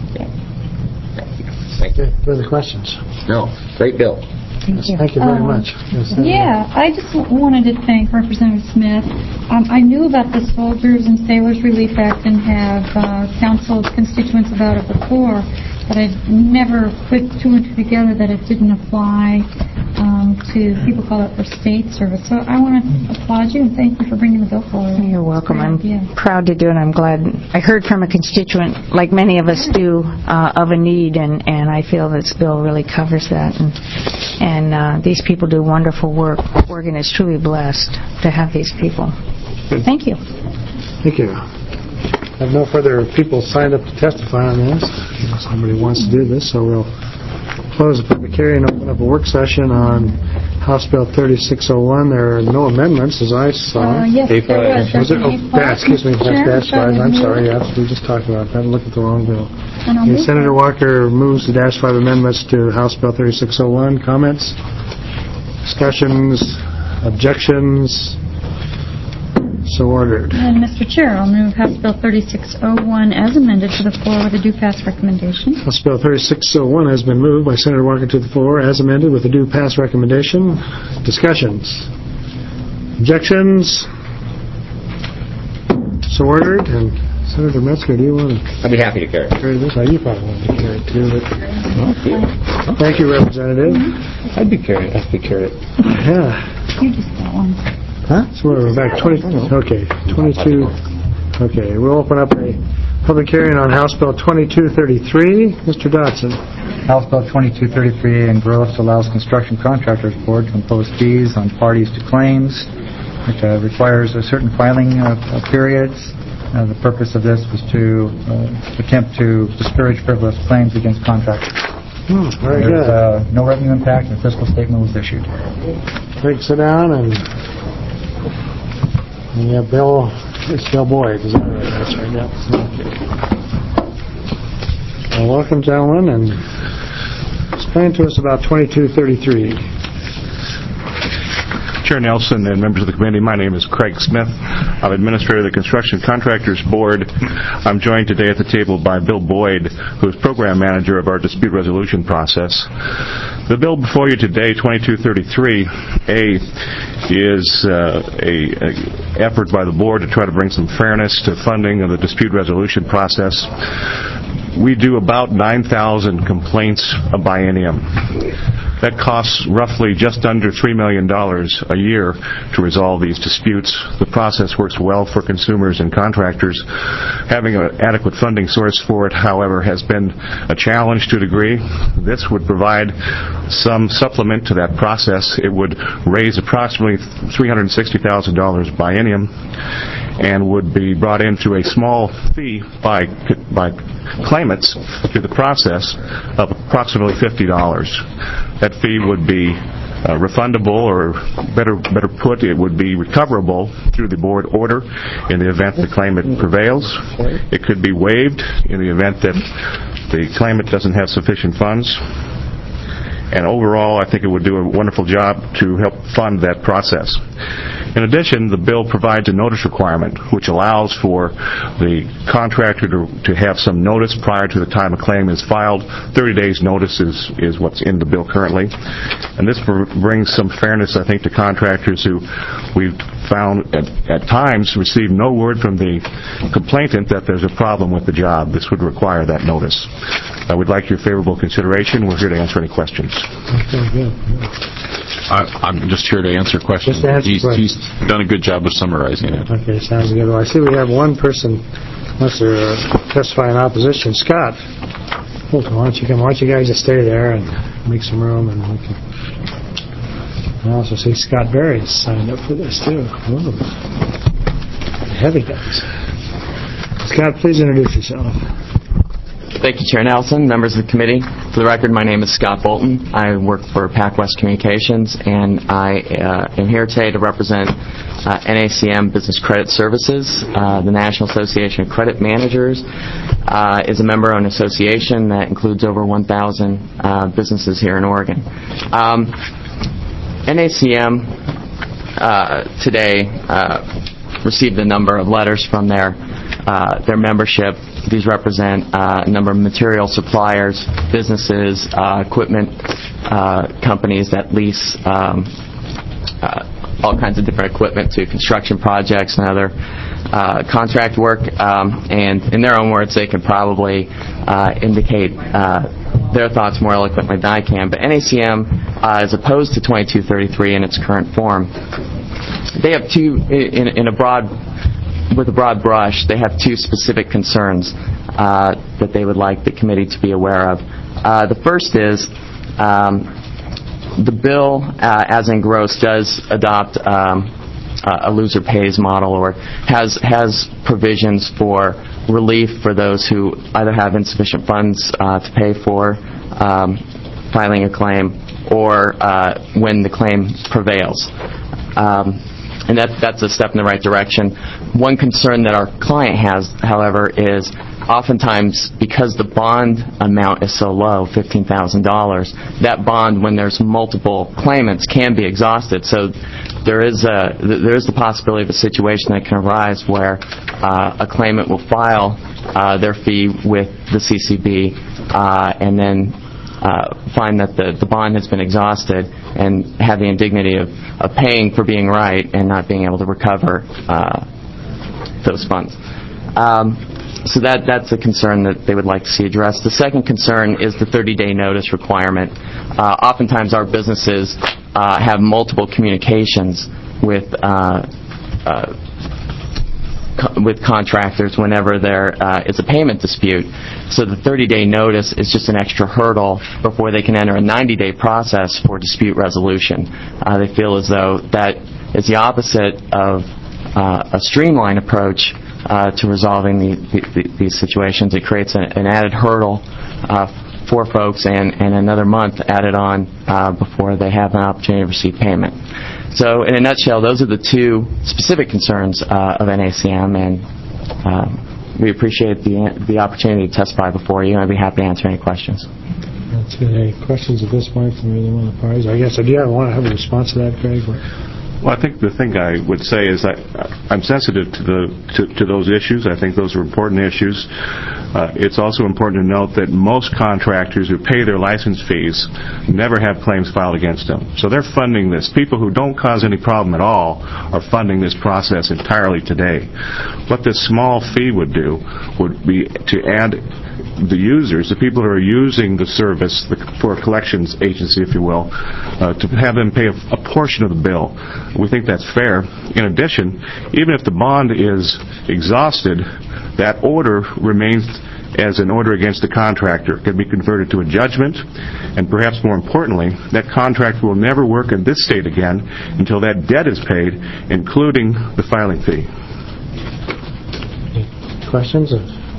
Speaker 1: Thank you. Further questions?
Speaker 8: No. Great bill.
Speaker 1: Thank you very much.
Speaker 2: Yeah, I just wanted to thank Representative Smith. I knew about the Soldiers and Sailors Relief Act and have counseled constituents about it before, but I've never put two and two together that it didn't apply to, people call it for state service. So I want to applaud you and thank you for bringing the bill forward.
Speaker 10: You're welcome. I'm proud to do it. I'm glad. I heard from a constituent, like many of us do, of a need, and I feel this bill really covers that. And these people do wonderful work. Oregon is truly blessed to have these people. Thank you.
Speaker 1: Thank you. I have no further people signed up to testify on this. Somebody wants to do this, so we'll close the public hearing and open up a work session on House Bill 3601. There are no amendments, as I saw.
Speaker 2: Yes, there was.
Speaker 1: Excuse me, that's dash 5. I'm sorry, yes, we just talked about that. I looked at the wrong bill. Okay, Senator Walker moves the dash 5 amendments to House Bill 3601. Comments? Discussions? Objections? So ordered.
Speaker 2: And Mr. Chair, I'll move House Bill 3601 as amended to the floor with a due pass recommendation.
Speaker 1: House Bill 3601 has been moved by Senator Walker to the floor as amended with a due pass recommendation. Discussions? Objections? So ordered. And Senator Metzger, do you want to...
Speaker 8: I'd be happy to carry
Speaker 1: this? You probably want to carry it too. But... Thank you, Representative.
Speaker 4: I'd be carried.
Speaker 1: Yeah.
Speaker 2: You just got one.
Speaker 1: Huh? So we're back 20. Okay, 22. Okay, we'll open up a public hearing on House Bill 2233. Mr. Dodson.
Speaker 5: House Bill 2233 engrossed allows Construction Contractors Board to impose fees on parties to claims. It requires a certain filing periods. The purpose of this was to attempt to discourage frivolous claims against contractors.
Speaker 1: Very good.
Speaker 5: No revenue impact, and a fiscal statement was issued.
Speaker 1: Please sit down and yeah, Bill, it's Bill Boyd, is that right? That's right, yeah. Well, welcome, gentlemen, and explain to us about 2233.
Speaker 12: Chair Nelson and members of the committee, my name is Craig Smith. I'm Administrator of the Construction Contractors Board. I'm joined today at the table by Bill Boyd, who is Program Manager of our dispute resolution process. The bill before you today, 2233A, is an effort by the Board to try to bring some fairness to funding of the dispute resolution process. We do about 9,000 complaints a biennium. That costs roughly just under $3 million a year to resolve these disputes. The process works well for consumers and contractors. Having an adequate funding source for it, however, has been a challenge to a degree. This would provide some supplement to that process. It would raise approximately $360,000 biennium and would be brought into a small fee by claimants through the process of approximately $50. That fee would be refundable, or better put, it would be recoverable through the board order in the event the claimant prevails. It could be waived in the event that the claimant doesn't have sufficient funds. And overall, I think it would do a wonderful job to help fund that process. In addition, the bill provides a notice requirement, which allows for the contractor to have some notice prior to the time a claim is filed. 30 days notice is what's in the bill currently. And this brings some fairness, I think, to contractors who we've found at times receive no word from the complainant that there's a problem with the job. This would require that notice. I would like your favorable consideration. We're here to answer any questions.
Speaker 1: Okay, good.
Speaker 13: I'm just here to answer questions.
Speaker 1: Just to answer questions.
Speaker 13: He's done a good job of summarizing it.
Speaker 1: Okay, sounds good. Well, I see we have one person wants to testify in opposition. Scott, why don't you guys just stay there and make some room, and we can. I also see Scott Berry has signed up for this too. Whoa. Heavy guys. Scott, please introduce yourself.
Speaker 14: Thank you, Chair Nelson, members of the committee. For the record, my name is Scott Bolton. I work for PacWest Communications, and I am here today to represent NACM Business Credit Services. The National Association of Credit Managers is a member-owned association that includes over 1,000 businesses here in Oregon. NACM today received a number of letters from their membership. These represent a number of material suppliers, businesses, equipment companies that lease all kinds of different equipment to construction projects and other contract work. And in their own words, they could probably indicate their thoughts more eloquently than I can. But NACM is opposed to 2233 in its current form. They have with a broad brush, they have two specific concerns that they would like the committee to be aware of. The first is the bill, as engrossed, does adopt a loser pays model, or has provisions for relief for those who either have insufficient funds to pay for filing a claim, or when the claim prevails. And that's a step in the right direction. One concern that our client has, however, is oftentimes because the bond amount is so low, $15,000, that bond, when there's multiple claimants, can be exhausted. So there is the possibility of a situation that can arise where a claimant will file their fee with the CCB and then find that the bond has been exhausted and have the indignity of paying for being right and not being able to recover those funds. So that's a concern that they would like to see addressed. The second concern is the 30-day notice requirement. Oftentimes our businesses have multiple communications with contractors whenever there is a payment dispute. So the 30-day notice is just an extra hurdle before they can enter a 90-day process for dispute resolution. They feel as though that is the opposite of a streamlined approach to resolving these situations. It creates an added hurdle for folks and another month added on before they have an opportunity to receive payment. So in a nutshell, those are the two specific concerns of NACM, and we appreciate the opportunity to testify before you, and I'd be happy to answer any questions.
Speaker 1: That's good. Any questions at this point from either one of the parties? I guess, do you want to have a response to that, Craig?
Speaker 12: Well, I think the thing I would say is that I'm sensitive to those issues. I think those are important issues. It's also important to note that most contractors who pay their license fees never have claims filed against them. So they're funding this. People who don't cause any problem at all are funding this process entirely today. What this small fee would do would be to add the users, the people who are using the service for a collections agency, if you will, to have them pay a portion of the bill. We think that's fair. In addition, even if the bond is exhausted, that order remains as an order against the contractor. It can be converted to a judgment, and perhaps more importantly, that contractor will never work in this state again until that debt is paid, including the filing fee.
Speaker 1: Questions?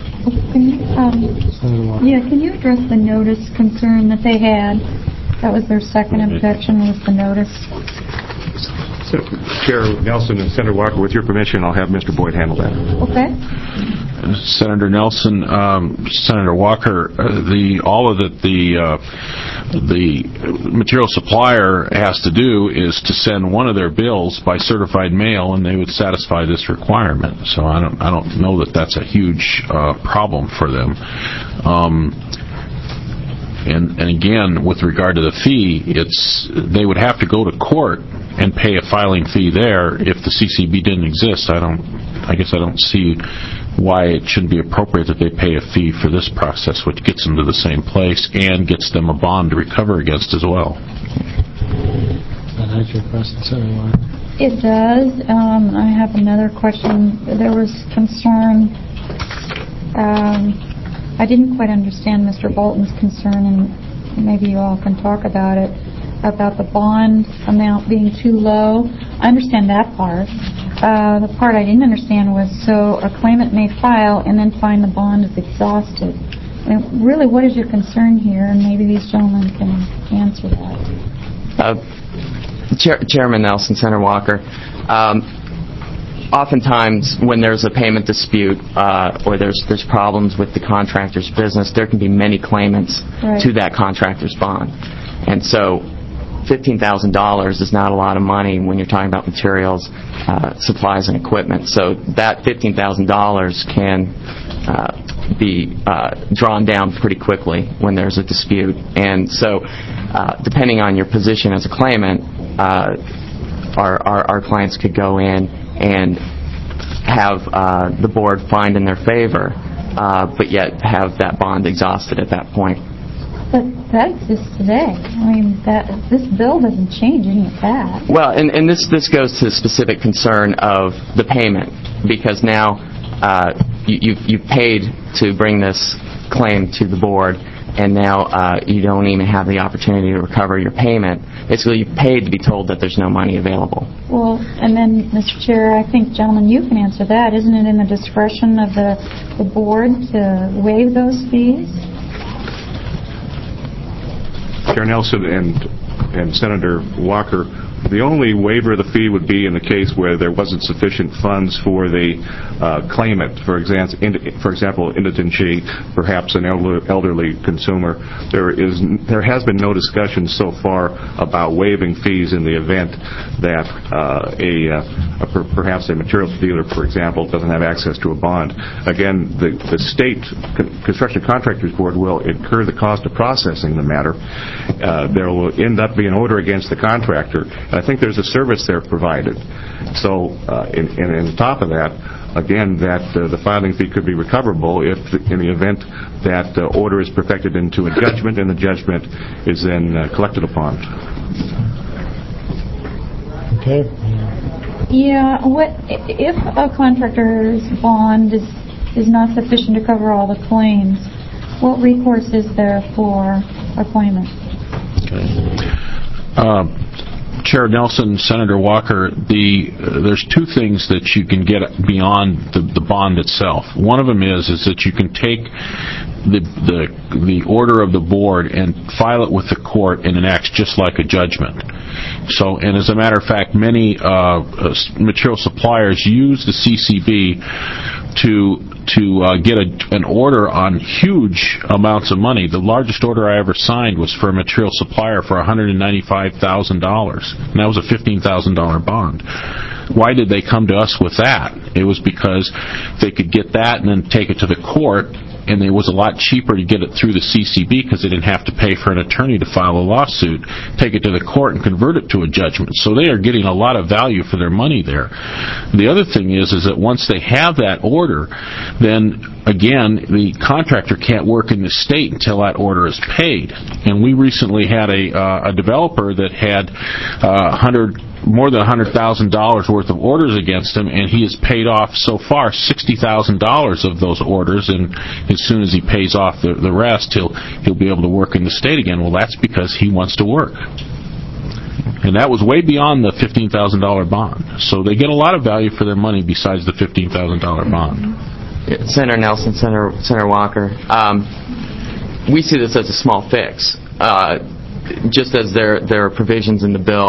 Speaker 2: Can you address the notice concern that they had? That was their second objection, was the notice.
Speaker 12: Chair Nelson and Senator Walker, with your permission, I'll have Mr. Boyd handle that.
Speaker 2: Okay.
Speaker 13: Senator Nelson, Senator Walker, all of the material supplier has to do is to send one of their bills by certified mail, and they would satisfy this requirement. So I don't know that that's a huge problem for them. And again, with regard to the fee, they would have to go to court and pay a filing fee there. If the CCB didn't exist, I guess I don't see why it shouldn't be appropriate that they pay a fee for this process, which gets them to the same place and gets them a bond to recover against as well.
Speaker 4: That answer your question, Senator Walker?
Speaker 2: It does. I have another question. There was concern. I didn't quite understand Mr. Bolton's concern, and maybe you all can talk about it, about the bond amount being too low. I understand that part. The part I didn't understand was, so a claimant may file and then find the bond is exhausted. And really, what is your concern here? And maybe these gentlemen can answer that.
Speaker 14: Chairman Nelson, Senator Walker, oftentimes when there's a payment dispute or there's problems with the contractor's business, there can be many claimants to that contractor's bond. And so $15,000 is not a lot of money when you're talking about materials, supplies, and equipment. So that $15,000 can be drawn down pretty quickly when there's a dispute. And so depending on your position as a claimant, our clients could go in and have the board find in their favor, but yet have that bond exhausted at that point.
Speaker 2: But that exists today. I mean, this bill doesn't change any of that.
Speaker 14: Well, and this goes to the specific concern of the payment, because now you've paid to bring this claim to the board, and now you don't even have the opportunity to recover your payment. Basically, you've paid to be told that there's no money available.
Speaker 2: Well, and then, Mr. Chair, I think, gentlemen, you can answer that. Isn't it in the discretion of the board to waive those fees?
Speaker 12: Chair Nelson and Senator Walker, the only waiver of the fee would be in the case where there wasn't sufficient funds for the claimant. For example, indigency, perhaps an elderly consumer. There has been no discussion so far about waiving fees in the event that perhaps a materials dealer, for example, doesn't have access to a bond. Again, the state construction contractors board will incur the cost of processing the matter. There will end up being an order against the contractor. I think there's a service there provided. So, and on top of that, again, that the filing fee could be recoverable if, in the event that the order is perfected into a judgment, and the judgment is then collected upon.
Speaker 4: Okay.
Speaker 2: Yeah. What if a contractor's bond is not sufficient to cover all the claims? What recourse is there for a claimant?
Speaker 13: Okay. Chair Nelson, Senator Walker, there's two things that you can get beyond the bond itself. One of them is that you can take the order of the board and file it with the court, and it acts just like a judgment. So, and as a matter of fact, many material suppliers use the CCB to get an order on huge amounts of money. The largest order I ever signed was for a material supplier for $195,000, and that was a $15,000 bond. Why did they come to us with that? It was because they could get that and then take it to the court, and it was a lot cheaper to get it through the CCB because they didn't have to pay for an attorney to file a lawsuit, take it to the court, and convert it to a judgment. So they are getting a lot of value for their money there. The other thing is that once they have that order, then again, the contractor can't work in the state until that order is paid. And we recently had a developer that had more than $100,000 worth of orders against him, and he has paid off so far $60,000 of those orders, and as soon as he pays off the rest, he'll be able to work in the state again. Well, that's because he wants to work. And that was way beyond the $15,000 bond. So they get a lot of value for their money besides the $15,000 bond.
Speaker 14: Senator Nelson, Senator Walker, we see this as a small fix. Just as there are provisions in the bill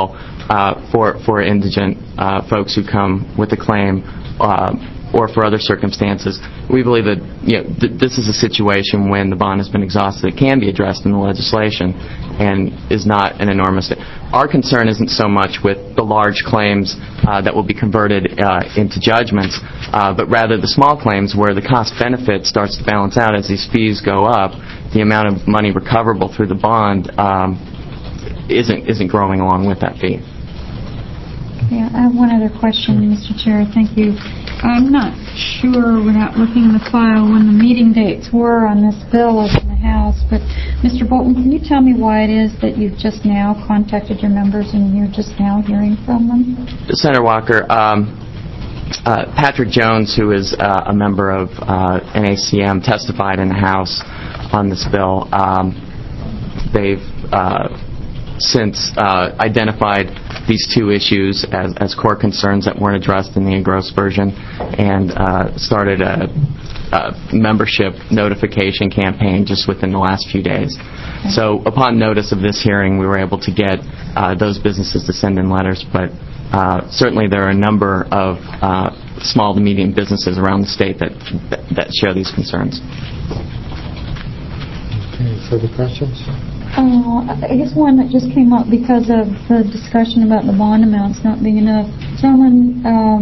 Speaker 14: for indigent folks who come with a claim or for other circumstances. We believe that this is a situation when the bond has been exhausted. It can be addressed in the legislation and is not an enormous... Our concern isn't so much with the large claims that will be converted into judgments, but rather the small claims where the cost-benefit starts to balance out as these fees go up. The amount of money recoverable through the bond isn't growing along with that fee.
Speaker 2: Yeah, I have one other question, Mr. Chair. Thank you. I'm not sure, without looking in the file, when the meeting dates were on this bill up in the House, but Mr. Bolton, can you tell me why it is that you've just now contacted your members and you're just now hearing from them?
Speaker 14: Senator Walker, Patrick Jones, who is a member of NACM, testified in the House on this bill. They've since identified these two issues as core concerns that weren't addressed in the engrossed version and started a membership notification campaign just within the last few days. Okay. So upon notice of this hearing, we were able to get those businesses to send in letters, but certainly there are a number of small to medium businesses around the state that share these concerns.
Speaker 1: Okay, further questions?
Speaker 2: I guess one that just came up because of the discussion about the bond amounts not being enough. Gentlemen,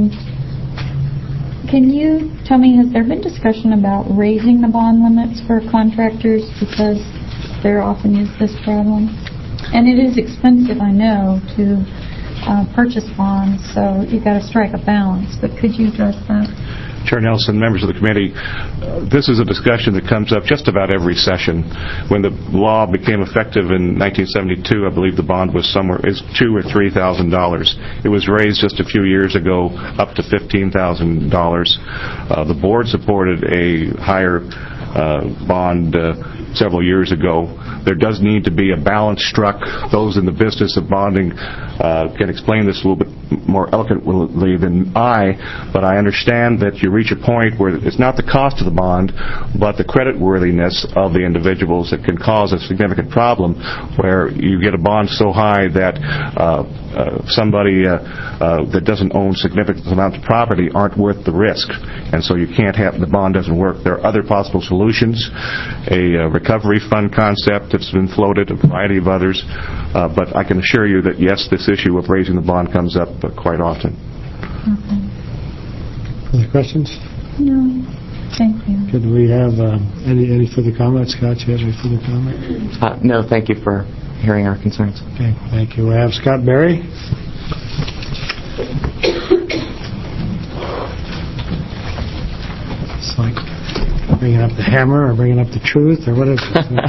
Speaker 2: can you tell me, has there been discussion about raising the bond limits for contractors because there often is this problem? And it is expensive, I know, to purchase bonds, so you've got to strike a balance. But could you address that?
Speaker 12: Chair Nelson, members of the committee, this is a discussion that comes up just about every session. When the law became effective in 1972, I believe the bond was somewhere $2,000 or $3,000. It was raised just a few years ago up to $15,000. The board supported a higher bond several years ago. There does need to be a balance struck. Those in the business of bonding can explain this a little bit more eloquently than I, but I understand that you reach a point where it's not the cost of the bond, but the creditworthiness of the individuals that can cause a significant problem where you get a bond so high that somebody that doesn't own significant amounts of property aren't worth the risk, and so you can't have the bond doesn't work. There are other possible solutions, a recovery fund concept that's been floated, a variety of others, but I can assure you that yes, this issue of raising the bond comes up quite often.
Speaker 2: Okay.
Speaker 1: Other questions?
Speaker 2: No. Thank you.
Speaker 1: Could we have any further comments? Scott, you have any further comment?
Speaker 14: No, thank you for hearing our concerns.
Speaker 1: Okay, thank you. We have Scott Berry. It's like bringing up the hammer or bringing up the truth or whatever.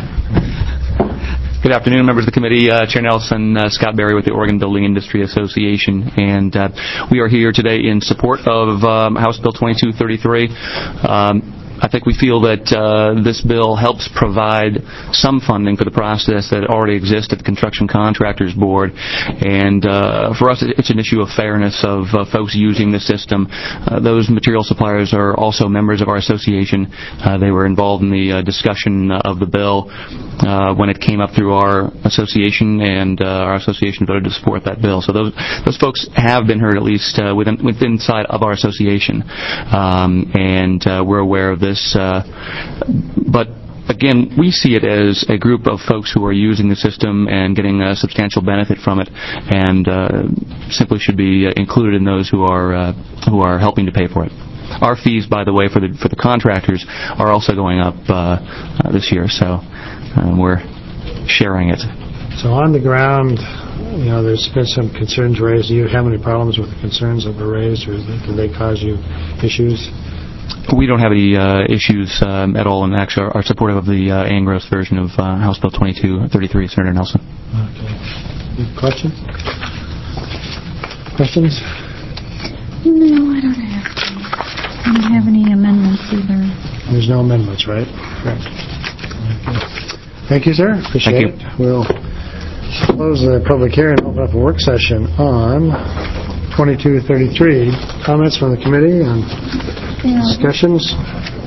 Speaker 6: Good afternoon, members of the committee. Chair Nelson, Scott Berry with the Oregon Building Industry Association, and we are here today in support of House Bill 2233. I think we feel that this bill helps provide some funding for the process that already exists at the Construction Contractors Board. And for us, it's an issue of fairness of folks using the system. Those material suppliers are also members of our association. They were involved in the discussion of the bill when it came up through our association, and our association voted to support that bill. So those folks have been heard, at least within inside of our association. And we're aware of this. But again, we see it as a group of folks who are using the system and getting a substantial benefit from it, and simply should be included in those who are helping to pay for it. Our fees, by the way, for the contractors are also going up this year, so we're sharing it.
Speaker 1: So on the ground, there's been some concerns raised. Do you have any problems with the concerns that were raised, or do they cause you issues?
Speaker 6: We don't have any issues at all, and actually are supportive of the engrossed version of House Bill 2233, Senator Nelson.
Speaker 1: Okay. Any questions? Questions?
Speaker 2: No, I don't have any. I don't have any amendments either.
Speaker 1: There's no amendments, right? Correct. Okay. Thank you, sir. Appreciate it. We'll close the public hearing and open up a work session on 2233. Comments from the committee on discussions?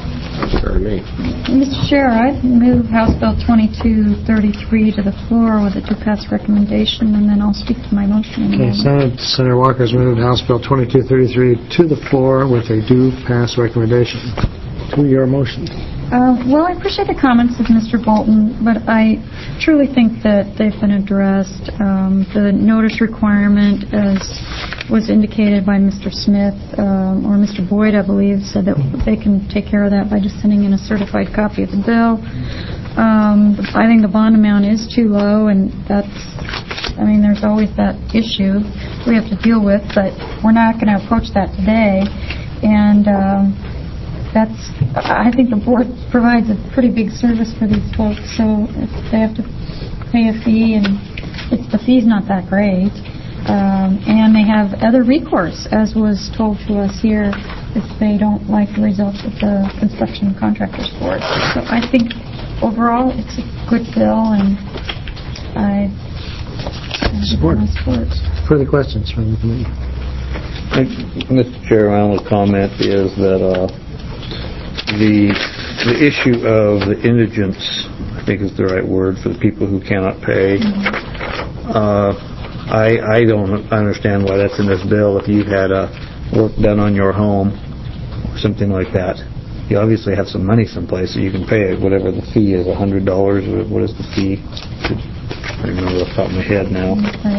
Speaker 8: Sure to me.
Speaker 2: Mr. Chair, I move House Bill 2233 to the floor with a do-pass recommendation, and then I'll speak to my motion.
Speaker 1: Okay, Senator Walker's moved House Bill 2233 to the floor with a do-pass recommendation. To your motion.
Speaker 2: Well, I appreciate the comments of Mr. Bolton, but I truly think that they've been addressed. The notice requirement, as was indicated by Mr. Smith, or Mr. Boyd, I believe, said that they can take care of that by just sending in a certified copy of the bill. I think the bond amount is too low, and there's always that issue we have to deal with, but we're not going to approach that today. And I think the board provides a pretty big service for these folks, so if they have to pay a fee, and the fee's not that great, and they have other recourse, as was told to us here, if they don't like the results of the construction contractors board. So I think overall it's a good bill, and I support it.
Speaker 1: Further questions from the committee?
Speaker 4: Mr. Chair, my only comment is that the issue of the indigents, I think is the right word, for the people who cannot pay. I don't understand why that's in this bill. If you had work done on your home or something like that, you obviously have some money someplace so you can pay it, whatever the fee is, $100. What is the fee? I don't remember off the top of my head now.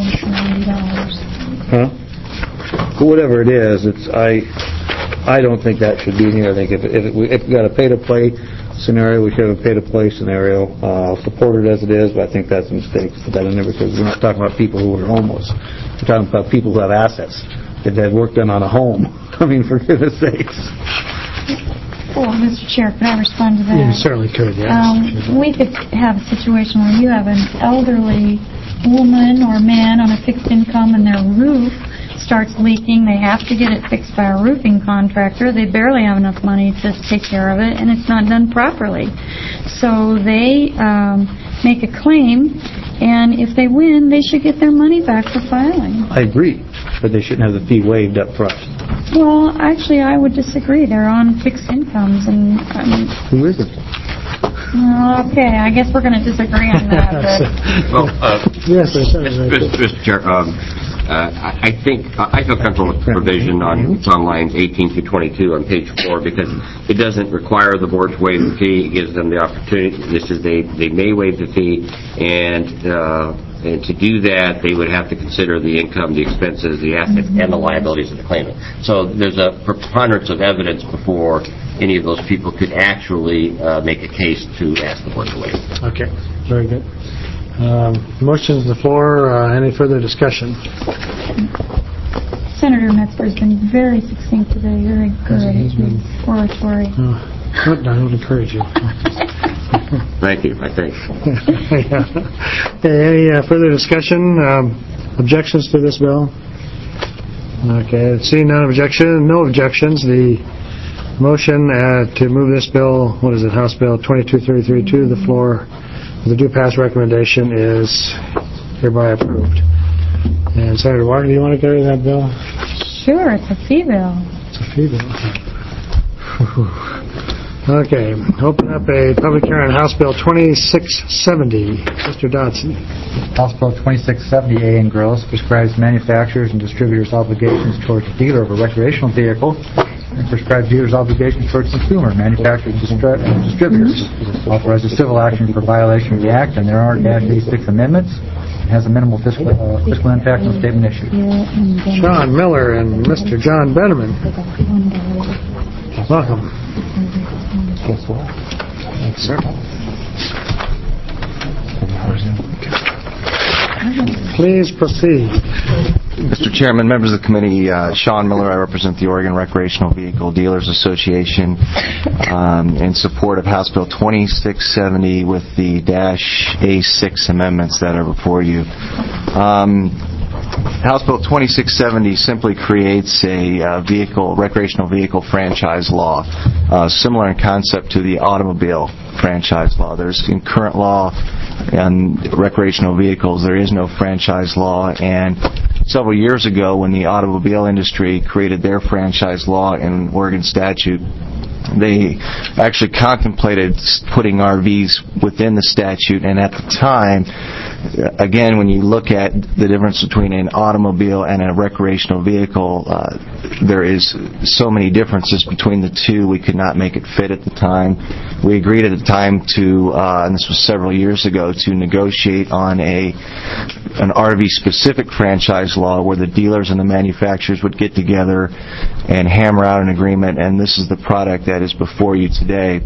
Speaker 2: $90.
Speaker 4: Huh? But whatever it is, I don't think that should be in here. I think if we got a pay-to-play scenario, we should have a pay-to-play scenario. I'll support it as it is, but I think that's a mistake to put that in there because we're not talking about people who are homeless. We're talking about people who have assets that had work done on a home. I mean, for goodness sakes.
Speaker 2: Well, Mr. Chair, can I respond to that?
Speaker 1: You certainly could, yes.
Speaker 2: We could have a situation where you have an elderly woman or man on a fixed income and their roof starts leaking. They have to get it fixed by a roofing contractor. They barely have enough money to take care of it, and it's not done properly. So they make a claim, and if they win, they should get their money back for filing.
Speaker 4: I agree, but they shouldn't have the fee waived up front.
Speaker 2: Well, actually, I would disagree. They're on fixed incomes, and
Speaker 4: who isn't?
Speaker 2: Okay, I guess we're going to disagree on that.
Speaker 8: Well,
Speaker 1: yes,
Speaker 8: Mr. Chair, I think I feel comfortable with the provision on lines 18 through 22 on page 4 because it doesn't require the board to waive the fee. It gives them the opportunity. They may waive the fee, and to do that, they would have to consider the income, the expenses, the assets, and the liabilities of the claimant. So there's a preponderance of evidence before any of those people could actually make a case to ask the board to waive.
Speaker 1: Okay, very good. Motion to the floor. Any further discussion?
Speaker 2: Senator Metzger's been very succinct today. Very good.
Speaker 1: He's been
Speaker 2: oratory.
Speaker 1: I don't encourage you.
Speaker 8: Thank you, I think.
Speaker 1: Any further discussion? Objections to this bill? Okay, seeing no objections, the motion to move this bill, House Bill 2233 to the floor, the do-pass recommendation is hereby approved. And Senator Walker, do you want to carry that bill?
Speaker 2: Sure, it's a fee bill.
Speaker 1: It's a fee bill. Okay, open up a public hearing on House Bill 2670. Mr. Dodson.
Speaker 5: House Bill 2670A in gross prescribes manufacturers and distributors' obligations towards the dealer of a recreational vehicle and prescribes dealers' obligations towards consumer, manufacturers, and distributors. Authorizes civil action for violation of the Act, and there are -86 amendments. It has a minimal fiscal impact on statement issued.
Speaker 1: Sean Miller and Mr. John Benneman. Welcome.
Speaker 4: Guess what?
Speaker 1: Thanks, sir. Please proceed.
Speaker 3: Mr. Chairman, members of the committee, Sean Miller, I represent the Oregon Recreational Vehicle Dealers Association in support of House Bill 2670 with the -A6 amendments that are before you. House Bill 2670 simply creates a recreational vehicle franchise law, similar in concept to the automobile franchise law. There's in current law on recreational vehicles, there is no franchise law, and several years ago when the automobile industry created their franchise law in Oregon statute, they actually contemplated putting RVs within the statute, and at the time, again, when you look at the difference between an automobile and a recreational vehicle, there is so many differences between the two, we could not make it fit at the time. We agreed at the time to, and this was several years ago, to negotiate on an RV-specific franchise law where the dealers and the manufacturers would get together and hammer out an agreement, and this is the product that is before you today.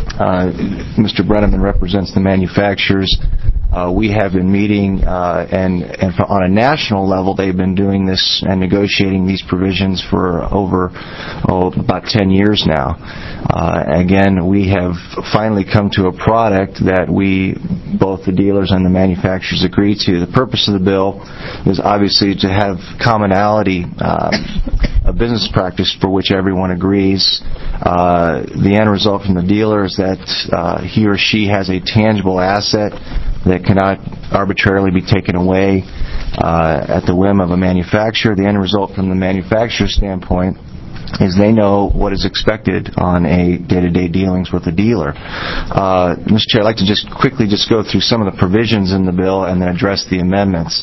Speaker 3: Mr. Brenneman represents the manufacturers. We have been meeting, and on a national level, they've been doing this and negotiating these provisions for over about 10 years now. Again, we have finally come to a product that both the dealers and the manufacturers agree to. The purpose of the bill is obviously to have commonality, a business practice for which everyone agrees. The end result from the dealer is that he or she has a tangible asset that cannot arbitrarily be taken away at the whim of a manufacturer. The end result from the manufacturer's standpoint is they know what is expected on a day-to-day dealings with the dealer. Mr. Chair, I'd like to just quickly go through some of the provisions in the bill and then address the amendments.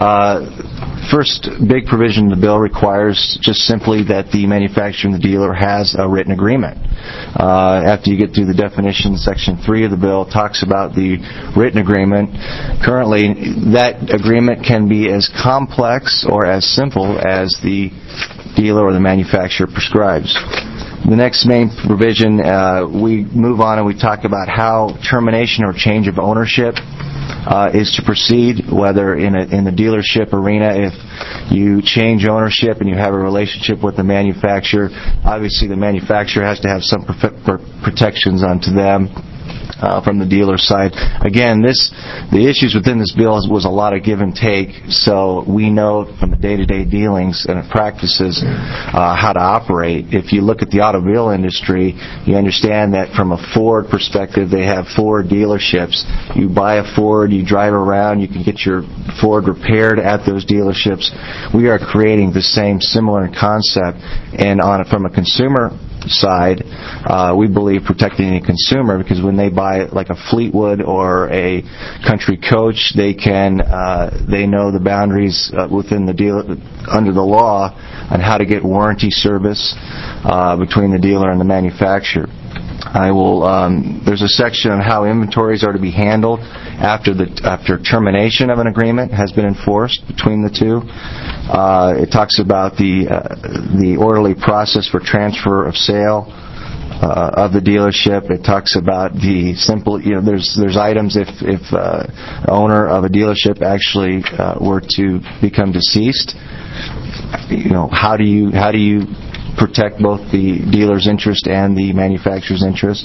Speaker 3: First big provision in the bill requires just simply that the manufacturer and the dealer has a written agreement. After you get through the definition, Section 3 of the bill talks about the written agreement. Currently, that agreement can be as complex or as simple as the dealer or the manufacturer prescribes. The next main provision, we move on and we talk about how termination or change of ownership is to proceed, whether in the dealership arena, if you change ownership and you have a relationship with the manufacturer, obviously the manufacturer has to have some protections onto them. From the dealer side. Again, the issues within this bill was a lot of give and take, so we know from the day-to-day dealings and practices how to operate. If you look at the automobile industry, you understand that from a Ford perspective, they have Ford dealerships. You buy a Ford, you drive around, you can get your Ford repaired at those dealerships. We are creating the same similar concept, and from a consumer side, we believe protecting the consumer, because when they buy like a Fleetwood or a Country Coach, they know the boundaries within the deal under the law on how to get warranty service between the dealer and the manufacturer. There's a section on how inventories are to be handled after termination of an agreement has been enforced between the two. It talks about the orderly process for transfer of sale of the dealership. It talks about the simple, there's items if owner of a dealership actually were to become deceased, how do you protect both the dealer's interest and the manufacturer's interest.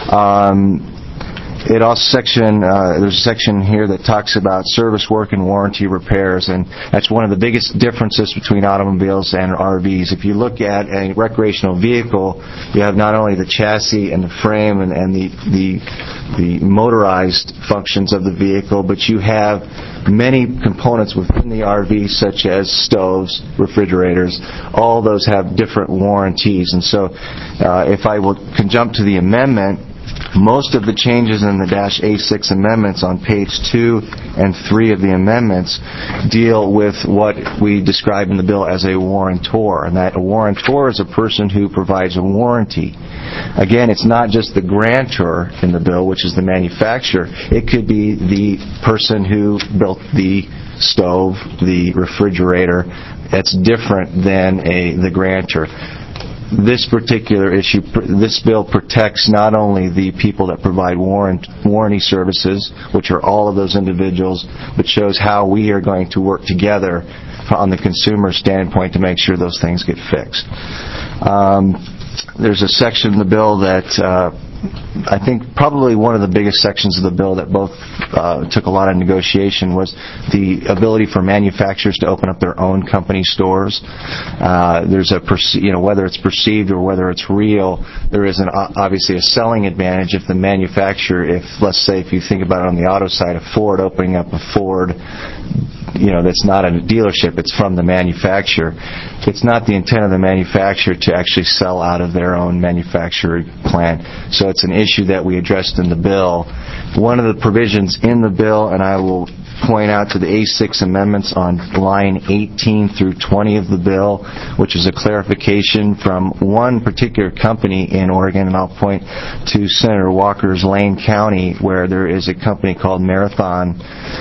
Speaker 3: There's a section here that talks about service work and warranty repairs, and that's one of the biggest differences between automobiles and RVs. If you look at a recreational vehicle, you have not only the chassis and the frame and the motorized functions of the vehicle, but you have many components within the RV, such as stoves, refrigerators. All those have different warranties. And so if I can jump to the amendment, most of the changes in the -A6 amendments on page 2 and 3 of the amendments deal with what we describe in the bill as a warrantor, and that a warrantor is a person who provides a warranty. Again, it's not just the grantor in the bill, which is the manufacturer. It could be the person who built the stove, the refrigerator. That's different than the grantor. This particular issue, this bill protects not only the people that provide warranty services, which are all of those individuals, but shows how we are going to work together on the consumer standpoint to make sure those things get fixed. There's a section in the bill that I think probably one of the biggest sections of the bill that both took a lot of negotiation was the ability for manufacturers to open up their own company stores. There's whether it's perceived or whether it's real, there is obviously a selling advantage if the manufacturer, let's say if you think about it on the auto side, a Ford opening up a Ford that's not a dealership, it's from the manufacturer. It's not the intent of the manufacturer to actually sell out of their own manufacturing plant. So it's an issue that we addressed in the bill. One of the provisions in the bill, and I will point out to the A6 amendments on line 18 through 20 of the bill, which is a clarification from one particular company in Oregon, and I'll point to Senator Walker's Lane County, where there is a company called Marathon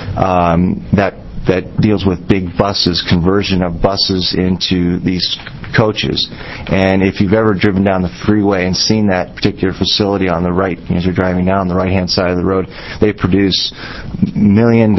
Speaker 3: that deals with big buses, conversion of buses into these coaches. And if you've ever driven down the freeway and seen that particular facility on the right, as you're driving down the right-hand side of the road, they produce $1 million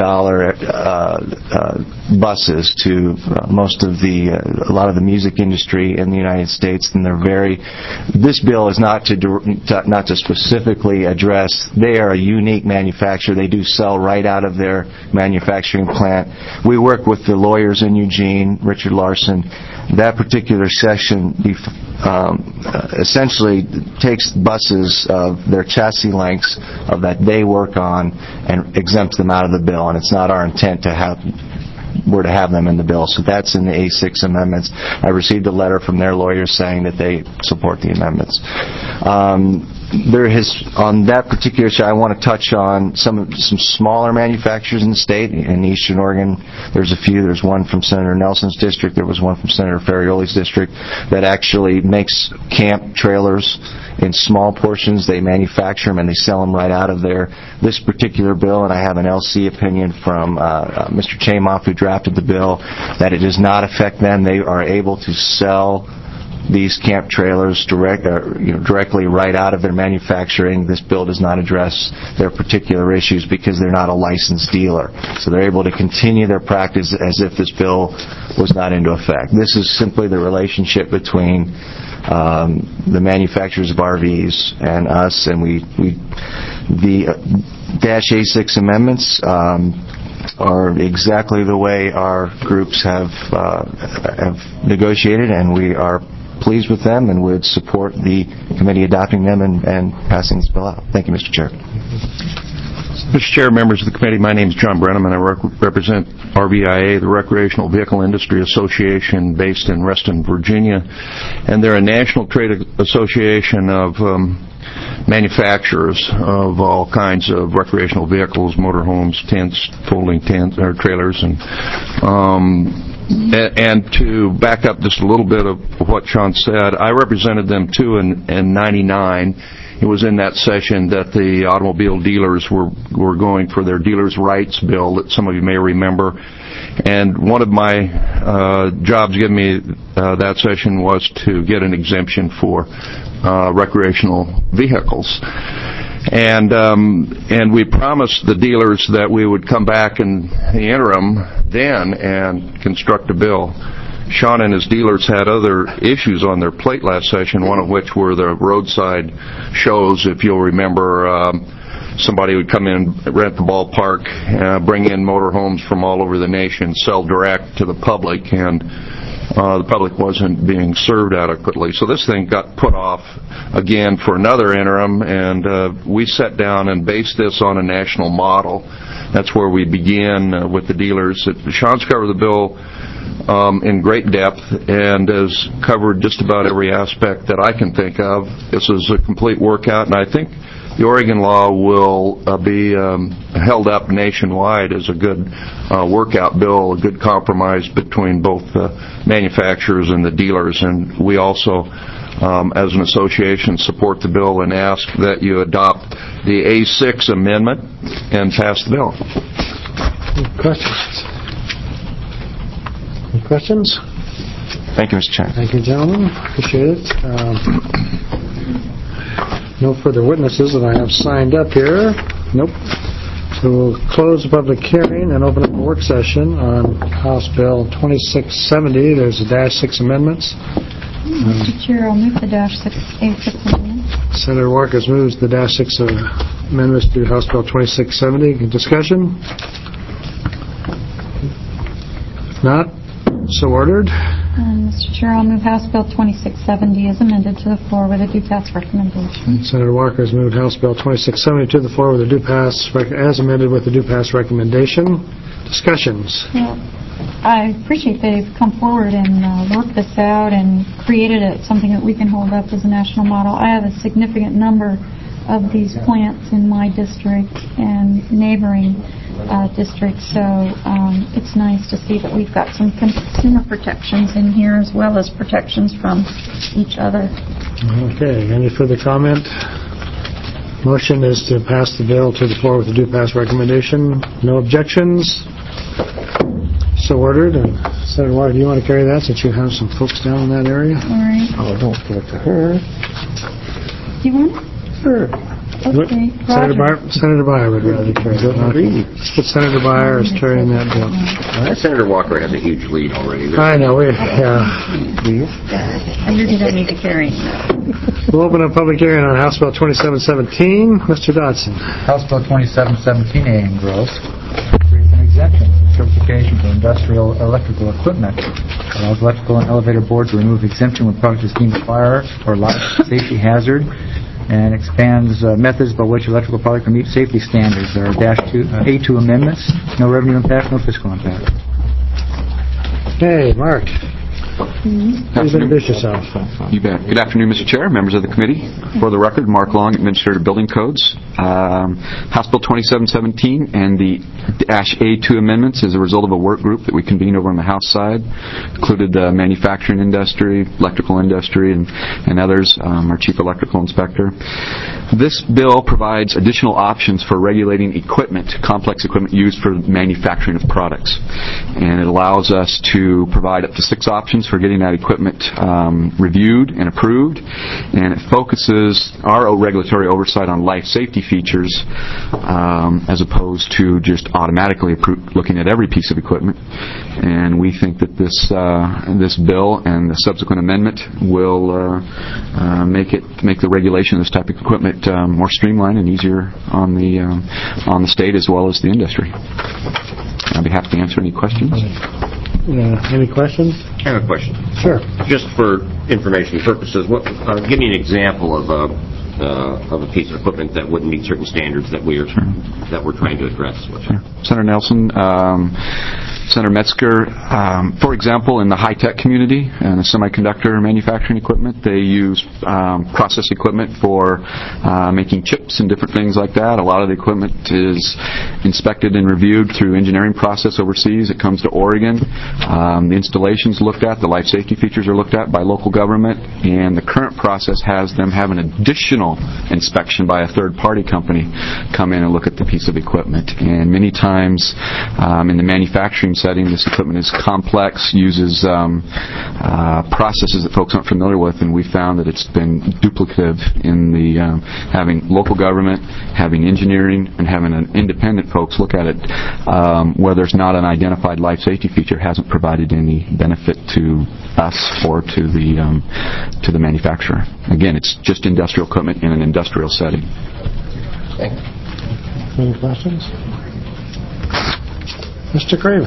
Speaker 3: buses to a lot of the music industry in the United States, and this bill is not to specifically address. They are a unique manufacturer. They do sell right out of their manufacturing plant. We work with the lawyers in Eugene, Richard Larson. That particular section essentially takes buses of their chassis lengths that they work on and exempts them out of the bill, and it's not our intent to have them in the bill. So that's in the A6 amendments. I received a letter from their lawyers saying that they support the amendments. On that particular issue, I want to touch on some smaller manufacturers in the state. In Eastern Oregon, there's a few. There's one from Senator Nelson's district. There was one from Senator Ferrioli's district that actually makes camp trailers in small portions. They manufacture them and they sell them right out of there. This particular bill, and I have an LC opinion from Mr. Chamoff, who drafted the bill, that it does not affect them. They are able to sell these camp trailers directly right out of their manufacturing. This bill does not address their particular issues because they're not a licensed dealer. So they're able to continue their practice as if this bill was not into effect. This is simply the relationship between the manufacturers of RVs and us, and the -A6 amendments are exactly the way our groups have negotiated, and we are pleased with them and would support the committee adopting them and passing this bill out. Thank you, Mr. Chair.
Speaker 15: Mr. Chair, members of the committee, my name is John Brenham, and I represent RVIA, the Recreational Vehicle Industry Association, based in Reston, Virginia. And they're a national trade association of manufacturers of all kinds of recreational vehicles, motorhomes, tents, folding tents, or trailers, and to back up just a little bit of what Sean said, I represented them too in 99. It was in that session that the automobile dealers were going for their dealers' rights bill that some of you may remember. And one of my jobs given me that session was to get an exemption for recreational vehicles. And we promised the dealers that we would come back in the interim then and construct a bill. Sean and his dealers had other issues on their plate last session, one of which were the roadside shows. If you'll remember, somebody would come in, rent the ballpark, bring in motorhomes from all over the nation, sell direct to the public, and the public wasn't being served adequately. So this thing got put off again for another interim, and we sat down and based this on a national model. That's where we began with the dealers. Sean's covered the bill in great depth and has covered just about every aspect that I can think of. This is a complete workout, and I think the Oregon law will be held up nationwide as a good workout bill, a good compromise between both the manufacturers and the dealers. And we also, as an association, support the bill and ask that you adopt the A6 amendment and pass the bill.
Speaker 1: Any questions? Any questions?
Speaker 3: Thank you, Mr. Chairman.
Speaker 1: Thank you, gentlemen. Appreciate it. No further witnesses that I have signed up here. Nope. So we'll close the public hearing and open up a work session on House Bill 2670. There's a -6 amendments.
Speaker 2: Mr. Chair, I'll move the -A6 amendment.
Speaker 1: Senator Walker moves the -6 amendments to House Bill 2670. Discussion? If not, so ordered.
Speaker 2: Mr. Chair, I'll move House Bill 2670 as amended to the floor with a due pass recommendation.
Speaker 1: Senator Walker has moved House Bill 2670 to the floor with a due pass as amended with a due pass recommendation. Discussions.
Speaker 2: Well, I appreciate they've come forward and worked this out and created something that we can hold up as a national model. I have a significant number of these plants in my district and neighboring districts, so it's nice to see that we've got some consumer protections in here as well as protections from each other.
Speaker 1: Okay, any further comment? Motion is to pass the bill to the floor with a do pass recommendation. No objections? So ordered. And Senator Walker, do you want to carry that since you have some folks down in that area?
Speaker 2: All right.
Speaker 1: Oh, don't give it to her.
Speaker 2: Do you want it?
Speaker 1: Sure.
Speaker 2: Okay.
Speaker 1: Senator Byer would rather carry it. Okay. Let's put Senator Byer as carrying that bill.
Speaker 8: Senator Walker has a huge lead already.
Speaker 1: I know.
Speaker 2: I usually don't need to carry it.
Speaker 1: We'll open a public hearing on House Bill 2717. Mr. Dodson.
Speaker 5: House Bill 2717, A and gross, creates an exemption from certification for industrial electrical equipment. Allows electrical and elevator boards to remove exemption when product is deemed a fire or life safety hazard, and expands methods by which electrical product can meet safety standards. There are A2 amendments. No revenue impact, no fiscal impact.
Speaker 1: Hey, Mark. Please introduce yourself.
Speaker 16: You bet. Good afternoon, Mr. Chair, members of the committee. For the record, Mark Long, Administrator of Building Codes. House Bill 2717 and the -A2 amendments is a result of a work group that we convened over on the House side. Included the manufacturing industry, electrical industry, and others, our Chief Electrical Inspector. This bill provides additional options for regulating equipment, complex equipment used for manufacturing of products. And it allows us to provide up to 6 options for getting that equipment reviewed and approved, and it focuses our regulatory oversight on life safety features as opposed to just automatically looking at every piece of equipment. And we think that this bill and the subsequent amendment will make the regulation of this type of equipment more streamlined and easier on the state as well as the industry. I'd be happy to answer any questions.
Speaker 1: Any questions?
Speaker 8: I have a question.
Speaker 1: Sure.
Speaker 8: Just for information purposes, give me an example of a piece of equipment that wouldn't meet certain standards that we're trying to address.
Speaker 16: Sure. Senator Nelson, Senator Metzger, for example, in the high-tech community and the semiconductor manufacturing equipment, they use process equipment for making chips and different things like that. A lot of the equipment is inspected and reviewed through engineering process overseas. It comes to Oregon. The installation's looked at, the life safety features are looked at by local government, and the current process has them have an additional inspection by a third-party company come in and look at the piece of equipment. And many times in the manufacturing setting, this equipment is complex, uses processes that folks aren't familiar with, and we found that it's been duplicative in the having local government, having engineering, and having an independent folks look at it where there's not an identified life safety feature hasn't provided any benefit to us or to the manufacturer. Again, it's just industrial equipment in an industrial setting.
Speaker 8: Thank you.
Speaker 1: Any questions? Mr. Craven.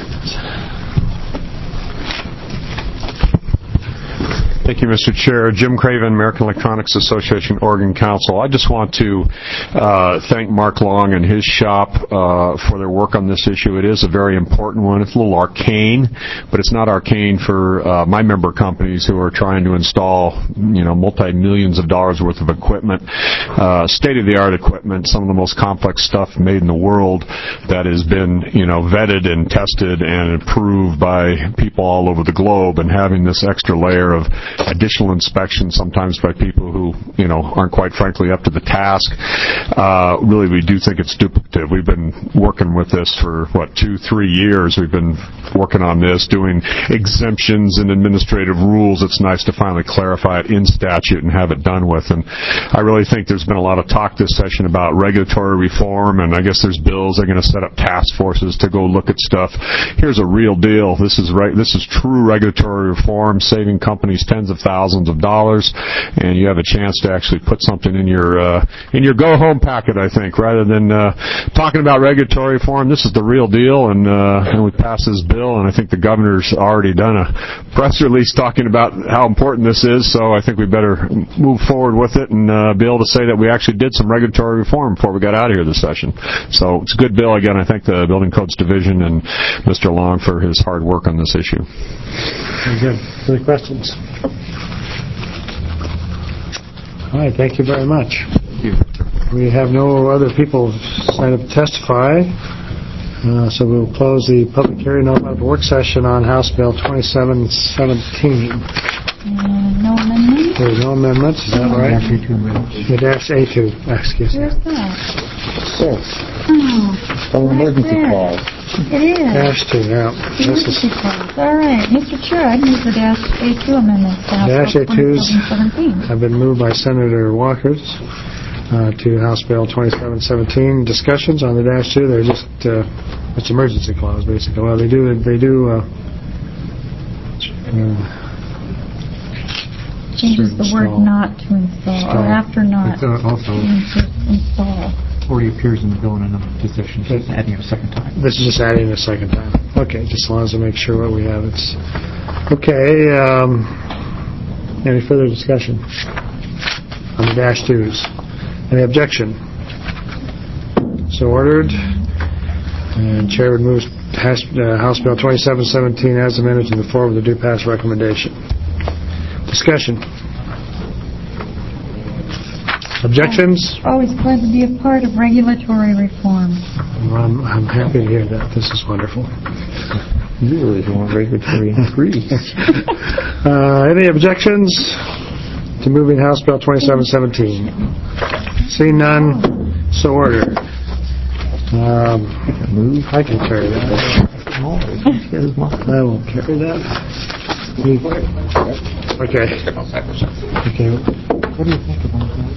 Speaker 17: Thank you, Mr. Chair. Jim Craven, American Electronics Association, Oregon Council. I just want to thank Mark Long and his shop for their work on this issue. It is a very important one. It's a little arcane, but it's not arcane for my member companies who are trying to install, multi-millions of dollars worth of equipment, state-of-the-art equipment, some of the most complex stuff made in the world that has been, vetted and tested and approved by people all over the globe, and having this extra layer of additional inspection, sometimes by people who, aren't quite frankly up to the task. Really, we do think it's duplicative. We've been working with this for, 2-3 years. We've been working on this, doing exemptions and administrative rules. It's nice to finally clarify it in statute and have it done with. And I really think there's been a lot of talk this session about regulatory reform, and I guess there's bills that are going to set up task forces to go look at stuff. Here's a real deal. This is true regulatory reform, saving companies tens tens of thousands of dollars, and you have a chance to actually put something in your go-home packet, I think, rather than talking about regulatory reform. This is the real deal, and we passed this bill, and I think the governor's already done a press release talking about how important this is, so I think we better move forward with it and be able to say that we actually did some regulatory reform before we got out of here this session. So it's a good bill. Again, I thank the Building Codes Division and Mr. Long for his hard work on this issue.
Speaker 1: Very good. Any questions? All right, thank you very much. We have no other people signed up to testify, so we'll close the public hearing and open up a work session on House Bill 2717.
Speaker 2: No amendments?
Speaker 1: There's no amendments, is that right? The dash A2, excuse me.
Speaker 2: Where's that?
Speaker 4: An emergency clause.
Speaker 2: It is.
Speaker 1: Dash 2, yeah.
Speaker 2: Emergency clause. All right. Mr. Chair, I'd move the dash A2 amendments to House
Speaker 1: Dash
Speaker 2: Bill
Speaker 1: A2s
Speaker 2: 2717.
Speaker 1: have been moved by Senator Walker to House Bill 2717. Discussions on the dash 2, they're just, it's emergency clause, basically. Well, they do
Speaker 2: changes the word not to install, or after not to install.
Speaker 5: Already appears in the bill in another position, so it's adding it a second time.
Speaker 1: This is just adding a second time. Okay, just as long as I make sure what we have. It's okay. Any further discussion on the dash 2s? Any objection? So ordered. And Chair would move House Bill 2717 as amended to the floor with a due pass recommendation. Discussion. Objections?
Speaker 2: Always glad to be a part of regulatory reform.
Speaker 1: Well, I'm happy to hear that. This is wonderful.
Speaker 4: You really want regulatory increase.
Speaker 1: Any objections to moving House Bill 2717? Seeing none, so ordered. I can carry that. I won't carry that. Okay. What do you think about that?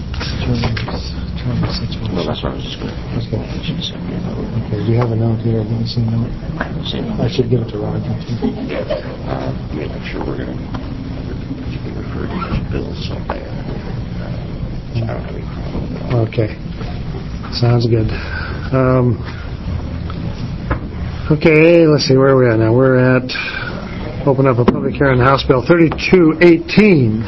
Speaker 8: Well, that's what I was just going to
Speaker 1: Okay, do you have a note here? You want to see a note? I should give it to Roger.
Speaker 8: Make sure we're going to refer to these bills so bad. I don't have any problem with that.
Speaker 1: Okay. Sounds good. Okay, let's see, where are we at now? We're at, open up a public hearing on House Bill 3218.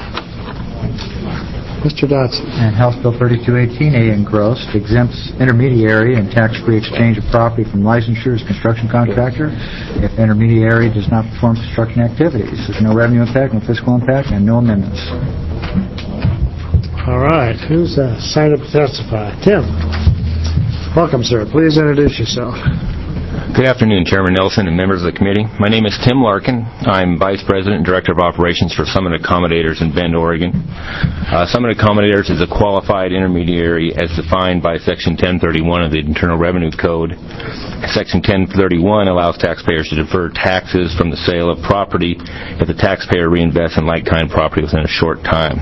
Speaker 1: Mr. Dotson.
Speaker 5: And House Bill 3218A engrossed exempts intermediary and tax-free exchange of property from licensure as construction contractor if intermediary does not perform construction activities. There's no revenue impact, no fiscal impact, and no amendments.
Speaker 1: All right, who's signed up to testify? Tim. Welcome, sir. Please introduce yourself.
Speaker 18: Good afternoon, Chairman Nelson and members of the committee. My name is Tim Larkin. I'm Vice President and Director of Operations for Summit Accommodators in Bend, Oregon. Summit Accommodators is a qualified intermediary as defined by Section 1031 of the Internal Revenue Code. Section 1031 allows taxpayers to defer taxes from the sale of property if the taxpayer reinvests in like-kind property within a short time.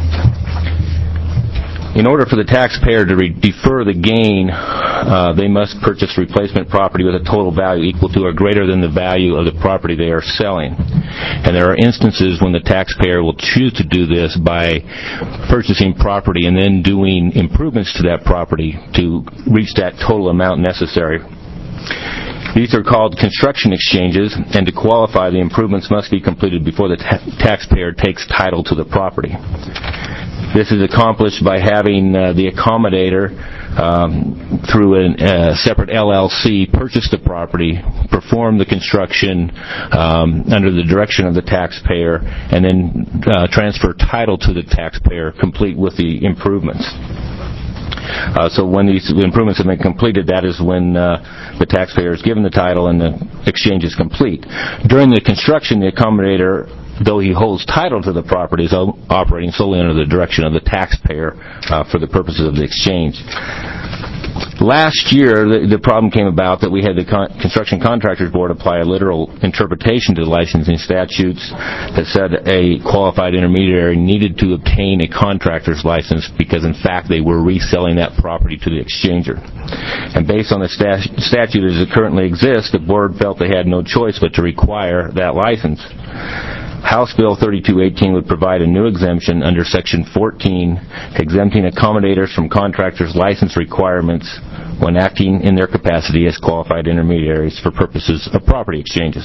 Speaker 18: In order for the taxpayer to defer the gain, they must purchase replacement property with a total value equal to or greater than the value of the property they are selling. And there are instances when the taxpayer will choose to do this by purchasing property and then doing improvements to that property to reach that total amount necessary. These are called construction exchanges, and to qualify, the improvements must be completed before the taxpayer takes title to the property. This is accomplished by having the accommodator, through a separate LLC, purchase the property, perform the construction under the direction of the taxpayer, and then transfer title to the taxpayer, complete with the improvements. So when these improvements have been completed, that is when the taxpayer is given the title and the exchange is complete. During the construction, the accommodator, though he holds title to the property, is operating solely under the direction of the taxpayer for the purposes of the exchange. Last year, the problem came about that we had the Construction Contractors Board apply a literal interpretation to the licensing statutes that said a qualified intermediary needed to obtain a contractor's license because, in fact, they were reselling that property to the exchanger. And based on the statute as it currently exists, the board felt they had no choice but to require that license. House Bill 3218 would provide a new exemption under Section 14, exempting accommodators from contractors' license requirements when acting in their capacity as qualified intermediaries for purposes of property exchanges.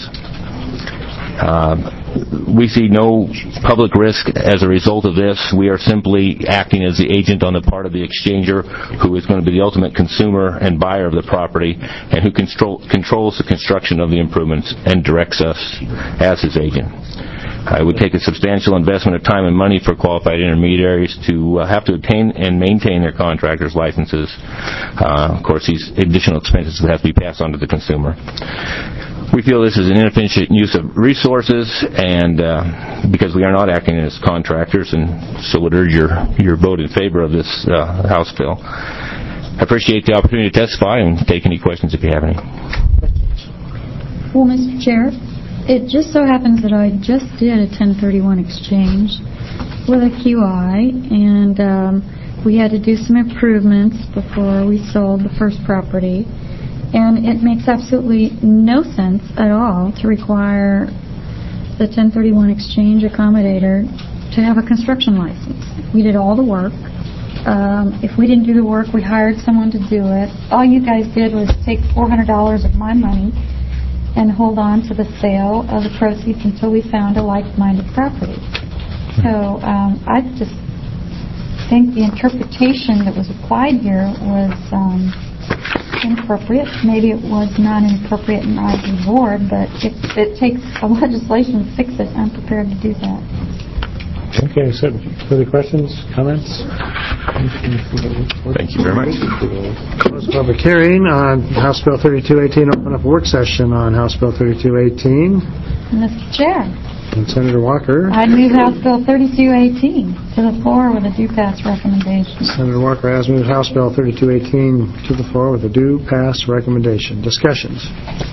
Speaker 18: We see no public risk as a result of this. We are simply acting as the agent on the part of the exchanger, who is going to be the ultimate consumer and buyer of the property, and who controls the construction of the improvements and directs us as his agent. It would take a substantial investment of time and money for qualified intermediaries to have to obtain and maintain their contractors' licenses. Of course, these additional expenses would have to be passed on to the consumer. We feel this is an inefficient use of resources, and because we are not acting as contractors, and so would urge your vote in favor of this House bill. I appreciate the opportunity to testify and take any questions if you have any.
Speaker 2: Well, Mr. Chair, it just so happens that I just did a 1031 exchange with a QI, and we had to do some improvements before we sold the first property. And it makes absolutely no sense at all to require the 1031 exchange accommodator to have a construction license. We did all the work. If we didn't do the work, we hired someone to do it. All you guys did was take $400 of my money and hold on to the sale of the proceeds until we found a like-minded property. So I just think the interpretation that was applied here was inappropriate. Maybe it was not inappropriate in eyes of the board, but if it takes a legislation to fix it, I'm prepared to do that.
Speaker 1: Okay, so further questions, comments?
Speaker 18: Thank you very much.
Speaker 1: Close public hearing on House Bill 3218. Open up a work session on House Bill 3218.
Speaker 2: Mr. Chair,
Speaker 1: And Senator Walker.
Speaker 2: I'd move House Bill 3218 to the floor with a due pass recommendation.
Speaker 1: Senator Walker has moved House Bill 3218 to the floor with a due pass recommendation. Discussions?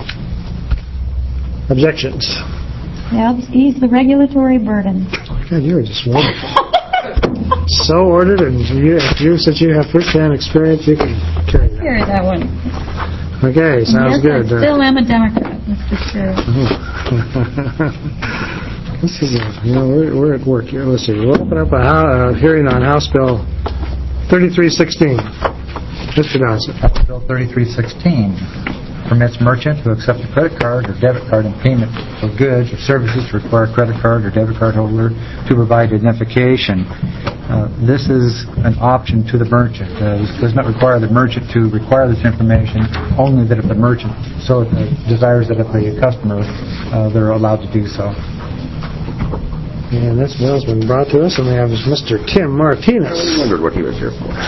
Speaker 1: Objections?
Speaker 2: Yeah, let's ease the regulatory burden.
Speaker 1: God, you were just wonderful. So ordered, and since you have first-hand experience, you can carry that.
Speaker 2: Carry that one.
Speaker 1: Okay, sounds good.
Speaker 2: I still am a Democrat, Mr. Chair.
Speaker 1: This is, we're at work here. Let's see. We'll open up a hearing on House Bill 3316. Mr. Dawson.
Speaker 5: House Bill 3316 permits merchant to accept a credit card or debit card in payment for goods or services to require a credit card or debit card holder to provide identification. This is an option to the merchant. This does not require the merchant to require this information, only that if the merchant so desires that if the customer, they're allowed to do so.
Speaker 1: And this bill's been brought to us, and we have Mr. Tim Martinez.
Speaker 8: I wondered what he was here for.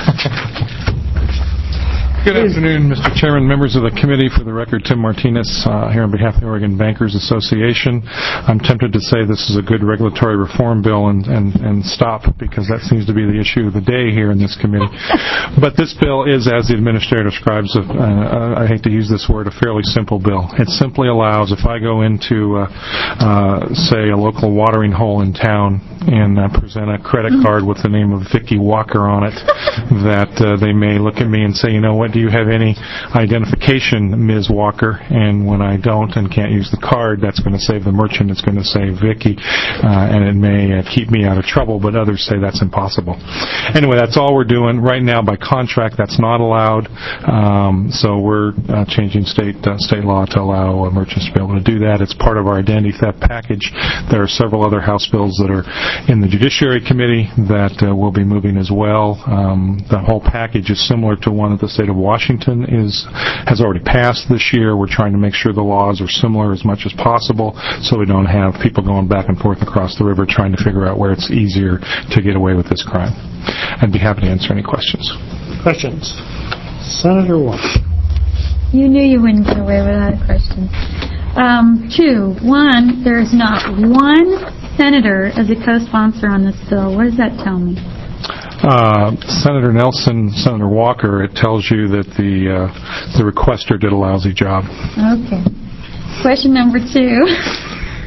Speaker 19: Good afternoon, Mr. Chairman, members of the committee. For the record, Tim Martinez here on behalf of the Oregon Bankers Association. I'm tempted to say this is a good regulatory reform bill and stop, because that seems to be the issue of the day here in this committee. But this bill is, as the administrator describes, I hate to use this word, a fairly simple bill. It simply allows, if I go into, say, a local watering hole in town and present a credit card with the name of Vicki Walker on it, that they may look at me and say, you know what, do you have any identification, Ms. Walker? And when I don't and can't use the card, that's going to save the merchant. It's going to save Vicki, and it may keep me out of trouble, but others say that's impossible. Anyway, that's all we're doing. Right now, by contract, that's not allowed, so we're changing state law to allow merchants to be able to do that. It's part of our identity theft package. There are several other House bills that are in the Judiciary Committee that we'll be moving as well. The whole package is similar to one that the state of Washington has already passed this year. We're trying to make sure the laws are similar as much as possible, so we don't have people going back and forth across the river trying to figure out where it's easier to get away with this crime. I'd be happy to answer any questions.
Speaker 1: Questions? Senator Walker.
Speaker 2: You knew you wouldn't get away without a question. Two. One, there's not one senator as a co-sponsor on this bill. What does that tell me?
Speaker 19: Senator Nelson, Senator Walker, it tells you that the requester did a lousy job.
Speaker 2: Okay. Question number two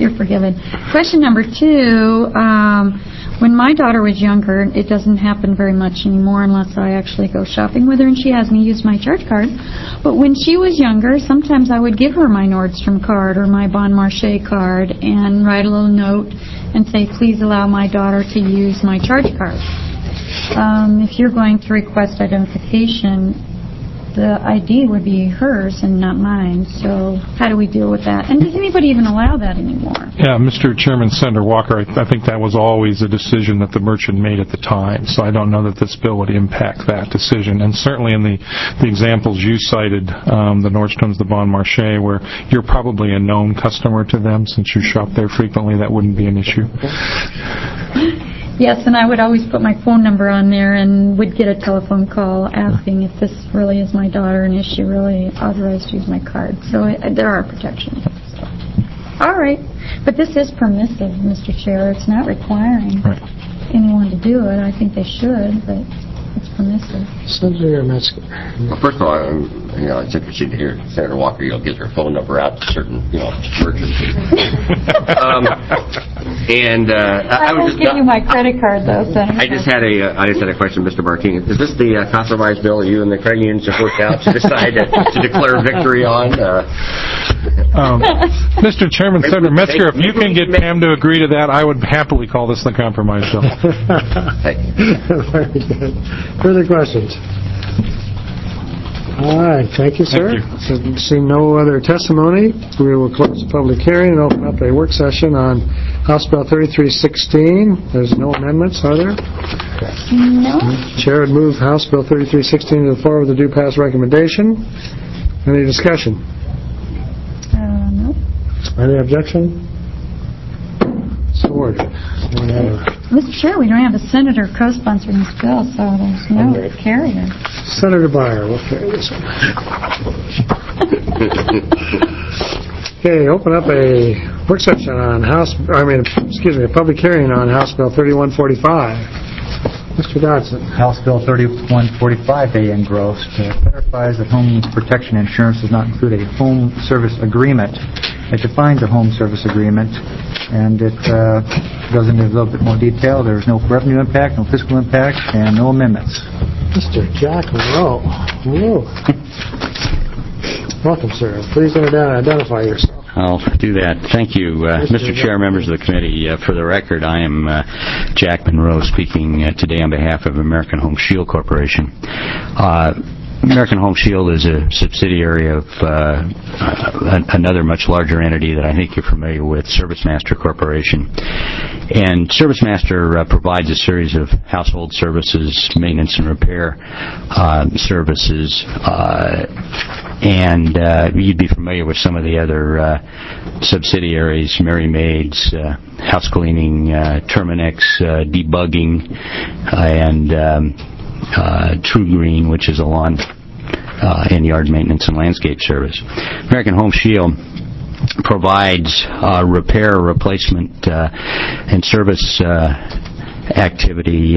Speaker 2: You're forgiven. Question number 2, when my daughter was younger, it doesn't happen very much anymore unless I actually go shopping with her and she has me use my charge card. But when she was younger, sometimes I would give her my Nordstrom card or my Bon Marché card and write a little note and say, please allow my daughter to use my charge card. If you're going to request identification, the ID would be hers and not mine. So how do we deal with that? And does anybody even allow that anymore?
Speaker 19: Yeah, Mr. Chairman, Senator Walker, I think that was always a decision that the merchant made at the time. So I don't know that this bill would impact that decision. And certainly in the examples you cited, the Nordstroms, the Bon Marché, where you're probably a known customer to them since you shop there frequently, that wouldn't be an issue.
Speaker 2: Yes, and I would always put my phone number on there and would get a telephone call asking if this really is my daughter and is she really authorized to use my card. So there are protections. So. All right. But this is permissive, Mr. Chair. It's not requiring anyone to do it. I think they should, but it's permissive.
Speaker 1: Senator Metzger.
Speaker 8: Well, first of all, it's interesting to hear Senator Walker, gives her phone number out to certain, merchants.
Speaker 2: I won't give you my credit card, though, Senator.
Speaker 8: I just had a question, Mr. Martinez. Is this the compromise bill you and the credit unions have worked out to decide to declare victory on?
Speaker 19: Mr. Chairman, Senator Metzger, if you can get Pam to agree to that, I would happily call this the compromise bill.
Speaker 1: Very good. Further questions? All right. Thank you, sir.
Speaker 19: Thank you.
Speaker 1: Seeing no other testimony, we will close the public hearing and open up a work session on House Bill 3316. There's no amendments, are there?
Speaker 2: No.
Speaker 1: Chair would move House Bill 3316 to the floor with a due pass recommendation. Any discussion?
Speaker 2: No.
Speaker 1: Any objection? So ordered.
Speaker 2: Mr. Chair, we don't have a senator co-sponsoring this bill, so there's no carrier.
Speaker 1: Senator Byer will carry this one. Okay, open up a work session on a public hearing on House Bill 3145. Mr. Dodson.
Speaker 5: House Bill 3145, A engrossed, clarifies that home protection insurance does not include a home service agreement. It defines a home service agreement, and it goes into a little bit more detail. There's no revenue impact, no fiscal impact, and no amendments.
Speaker 1: Mr. Jack Monroe. Hello. Welcome, sir. Please identify yourself.
Speaker 20: I'll do that. Thank you, Mr. Chair, members of the committee. For the record, I am Jack Monroe speaking today on behalf of American Home Shield Corporation. American Home Shield is a subsidiary of another much larger entity that I think you're familiar with, ServiceMaster Corporation. And ServiceMaster provides a series of household services, maintenance and repair services, and you'd be familiar with some of the other subsidiaries, Mary Maids, house cleaning, Terminix, debugging, and True Green, which is a lawn and yard maintenance and landscape service. American Home Shield provides repair, replacement, and service activity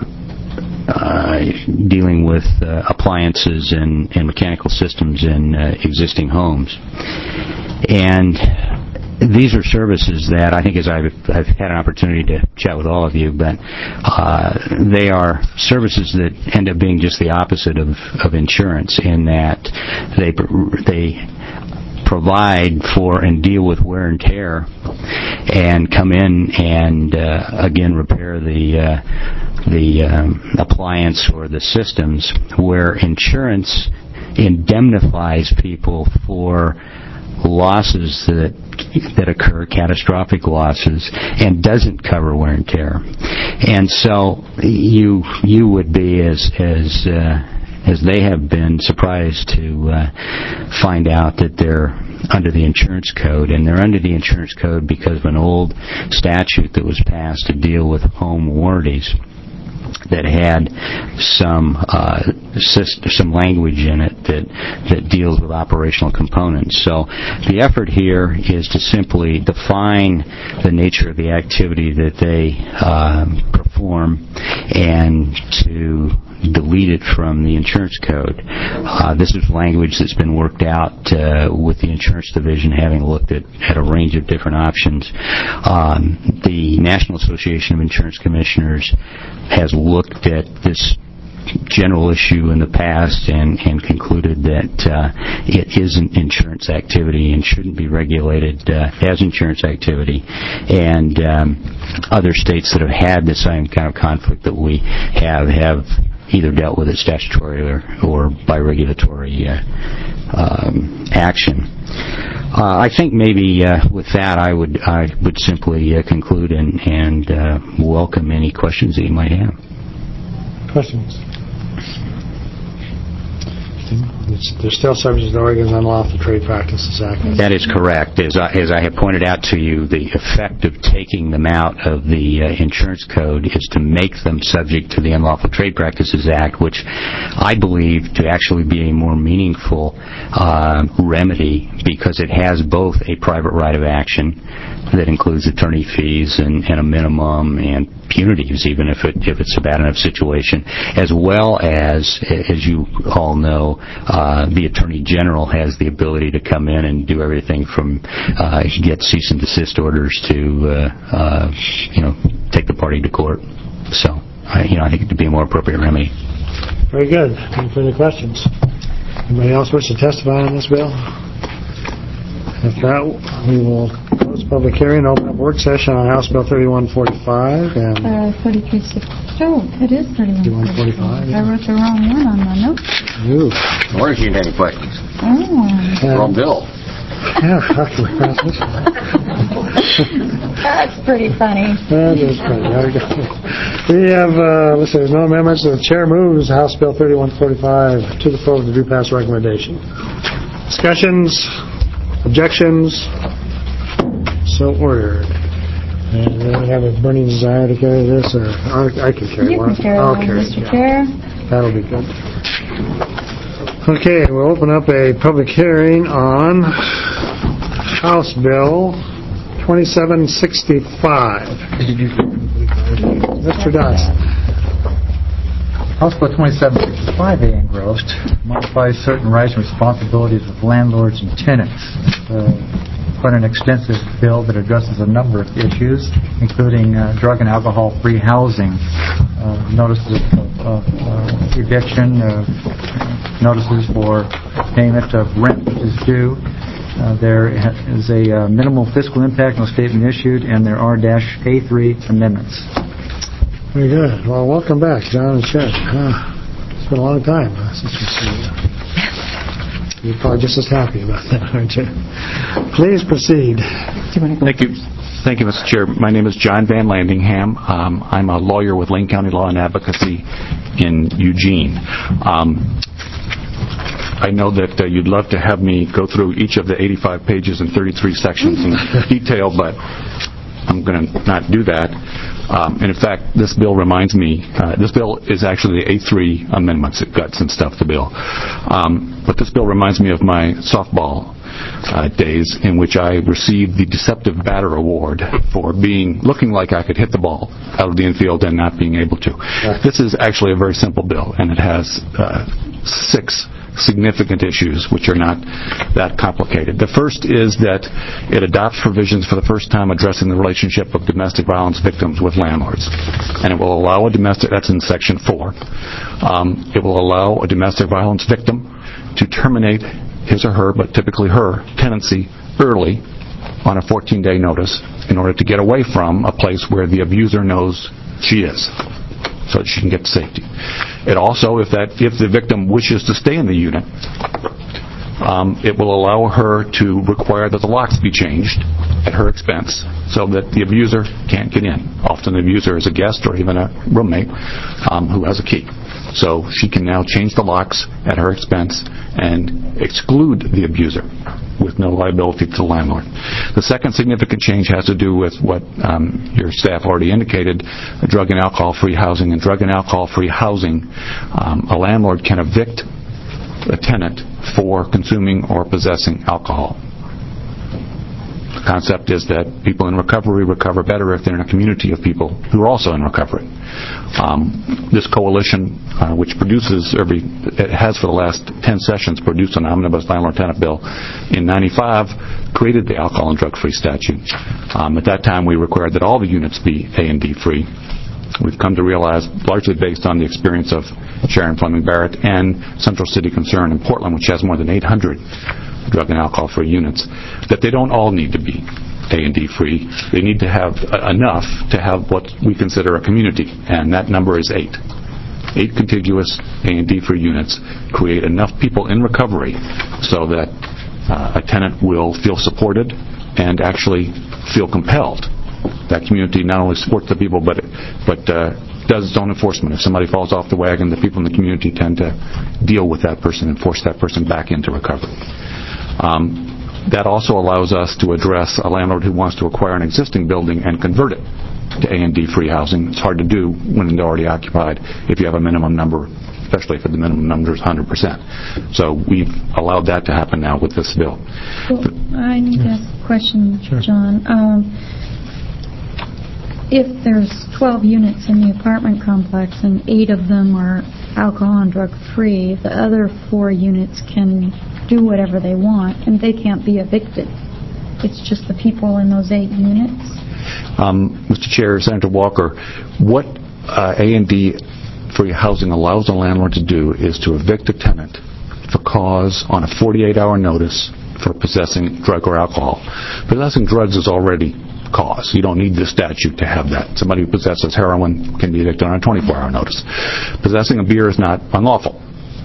Speaker 20: dealing with appliances and mechanical systems in existing homes. And these are services that I think, as I've had an opportunity to chat with all of you, but they are services that end up being just the opposite of insurance, in that they provide for and deal with wear and tear, and come in and again repair the appliance or the systems, where insurance indemnifies people for losses that occur, catastrophic losses, and doesn't cover wear and tear. And so you would be, as they have been, surprised to find out that they're under the insurance code. And they're under the insurance code because of an old statute that was passed to deal with home warranties that had some language in it that deals with operational components. So the effort here is to simply define the nature of the activity that they perform, and to delete deleted from the insurance code. This is language that's been worked out with the insurance division, having looked at a range of different options. The National Association of Insurance Commissioners has looked at this general issue in the past and concluded that it isn't insurance activity and shouldn't be regulated as insurance activity. And other states that have had the same kind of conflict that we have either dealt with it statutory or by regulatory action. I think maybe with that I would simply conclude and welcome any questions that you might have.
Speaker 1: Questions? They're still subject to Oregon's Unlawful Trade Practices Act.
Speaker 20: That is correct. As I have pointed out to you, the effect of taking them out of the insurance code is to make them subject to the Unlawful Trade Practices Act, which I believe to actually be a more meaningful remedy because it has both a private right of action that includes attorney fees and a minimum and punitives, even if it's a bad enough situation, as well as you all know, the Attorney General has the ability to come in and do everything from get cease and desist orders to take the party to court. So I think it would be a more appropriate remedy.
Speaker 1: Very good. Any further questions? Anybody else wish to testify on this bill? If not, we will close the public hearing, open up work session on House Bill 3145 and
Speaker 2: 3360. Oh, it is 3145. I wrote the wrong one on my notes.
Speaker 8: Ooh. Or if you have any questions.
Speaker 2: Oh.
Speaker 8: Wrong bill.
Speaker 1: Yeah, how can we pass this one?
Speaker 2: That's pretty funny.
Speaker 1: That is funny. There we go. We have, let's see, there's no amendments. The chair moves House Bill 3145 to the floor with the due pass recommendation. Discussions? Objections? So ordered. And then we have a burning desire to carry this, or I can carry one.
Speaker 2: You can carry
Speaker 1: I'll
Speaker 2: one,
Speaker 1: carry
Speaker 2: Mr.
Speaker 1: it.
Speaker 2: Chair.
Speaker 1: That'll be good. Okay, we'll open up a public hearing on House Bill 2765. Mr. Dodson.
Speaker 5: House Bill 2765 engrossed modifies certain rights and responsibilities of landlords and tenants. Quite an extensive bill that addresses a number of issues, including drug and alcohol-free housing, notices of eviction, notices for payment of rent which is due. There is a minimal fiscal impact, no statement issued, and there are -A3 amendments.
Speaker 1: Very good. Well, welcome back, John and Chet. It's been a long time since we've seen you. You're probably just as happy about that, aren't you? Please proceed.
Speaker 16: Thank you. Thank you, Mr. Chair. My name is John Van Landingham. I'm a lawyer with Lane County Law and Advocacy in Eugene. I know that you'd love to have me go through each of the 85 pages and 33 sections in detail, but I'm going to not do that. And in fact, this bill reminds me, this bill is actually the A3 amendments. It got some stuff, the bill. But this bill reminds me of my softball days in which I received the Deceptive Batter Award for looking like I could hit the ball out of the infield and not being able to. This is actually a very simple bill, and it has 6 significant issues which are not that complicated. The first is that it adopts provisions for the first time addressing the relationship of domestic violence victims with landlords. And it will allow that's in Section 4. It will allow a domestic violence victim to terminate his or her, but typically her, tenancy early on a 14-day notice in order to get away from a place where the abuser knows she is, so that she can get to safety. It also, if the victim wishes to stay in the unit, it will allow her to require that the locks be changed at her expense so that the abuser can't get in. Often the abuser is a guest or even a roommate who has a key. So she can now change the locks at her expense and exclude the abuser with no liability to the landlord. The second significant change has to do with what your staff already indicated, drug and alcohol-free housing. In drug and alcohol-free housing, a landlord can evict a tenant for consuming or possessing alcohol. The concept is that people in recovery recover better if they're in a community of people who are also in recovery.
Speaker 13: This coalition, which has for the last 10 sessions produced an omnibus landlord-tenant bill in 95, created the alcohol and drug-free statute. At that time, we required that all the units be A&D free. We've come to realize, largely based on the experience of Sharon Fleming Barrett and Central City Concern in Portland, which has more than 800 drug and alcohol-free units, that they don't all need to be A&D free. They need to have enough to have what we consider a community, and that number is 8. 8 contiguous A&D free units create enough people in recovery so that a tenant will feel supported and actually feel compelled. That community not only supports the people, but does its own enforcement. If somebody falls off the wagon, the people in the community tend to deal with that person and force that person back into recovery. That also allows us to address a landlord who wants to acquire an existing building and convert it to A&D free housing. It's hard to do when it's already occupied if you have a minimum number, especially if the minimum number is 100%. So we've allowed that to happen now with this bill.
Speaker 2: Well, I need to ask a question, John. If there's 12 units in the apartment complex and 8 of them are alcohol and drug-free, the other 4 units can do whatever they want, and they can't be evicted. It's just the people in those 8 units?
Speaker 13: Mr. Chair, Senator Walker, what A&D free housing allows a landlord to do is to evict a tenant for cause on a 48-hour notice for possessing drug or alcohol. Possessing drugs is already cause. You don't need this statute to have that. Somebody who possesses heroin can be evicted on a 24-hour notice. Possessing a beer is not unlawful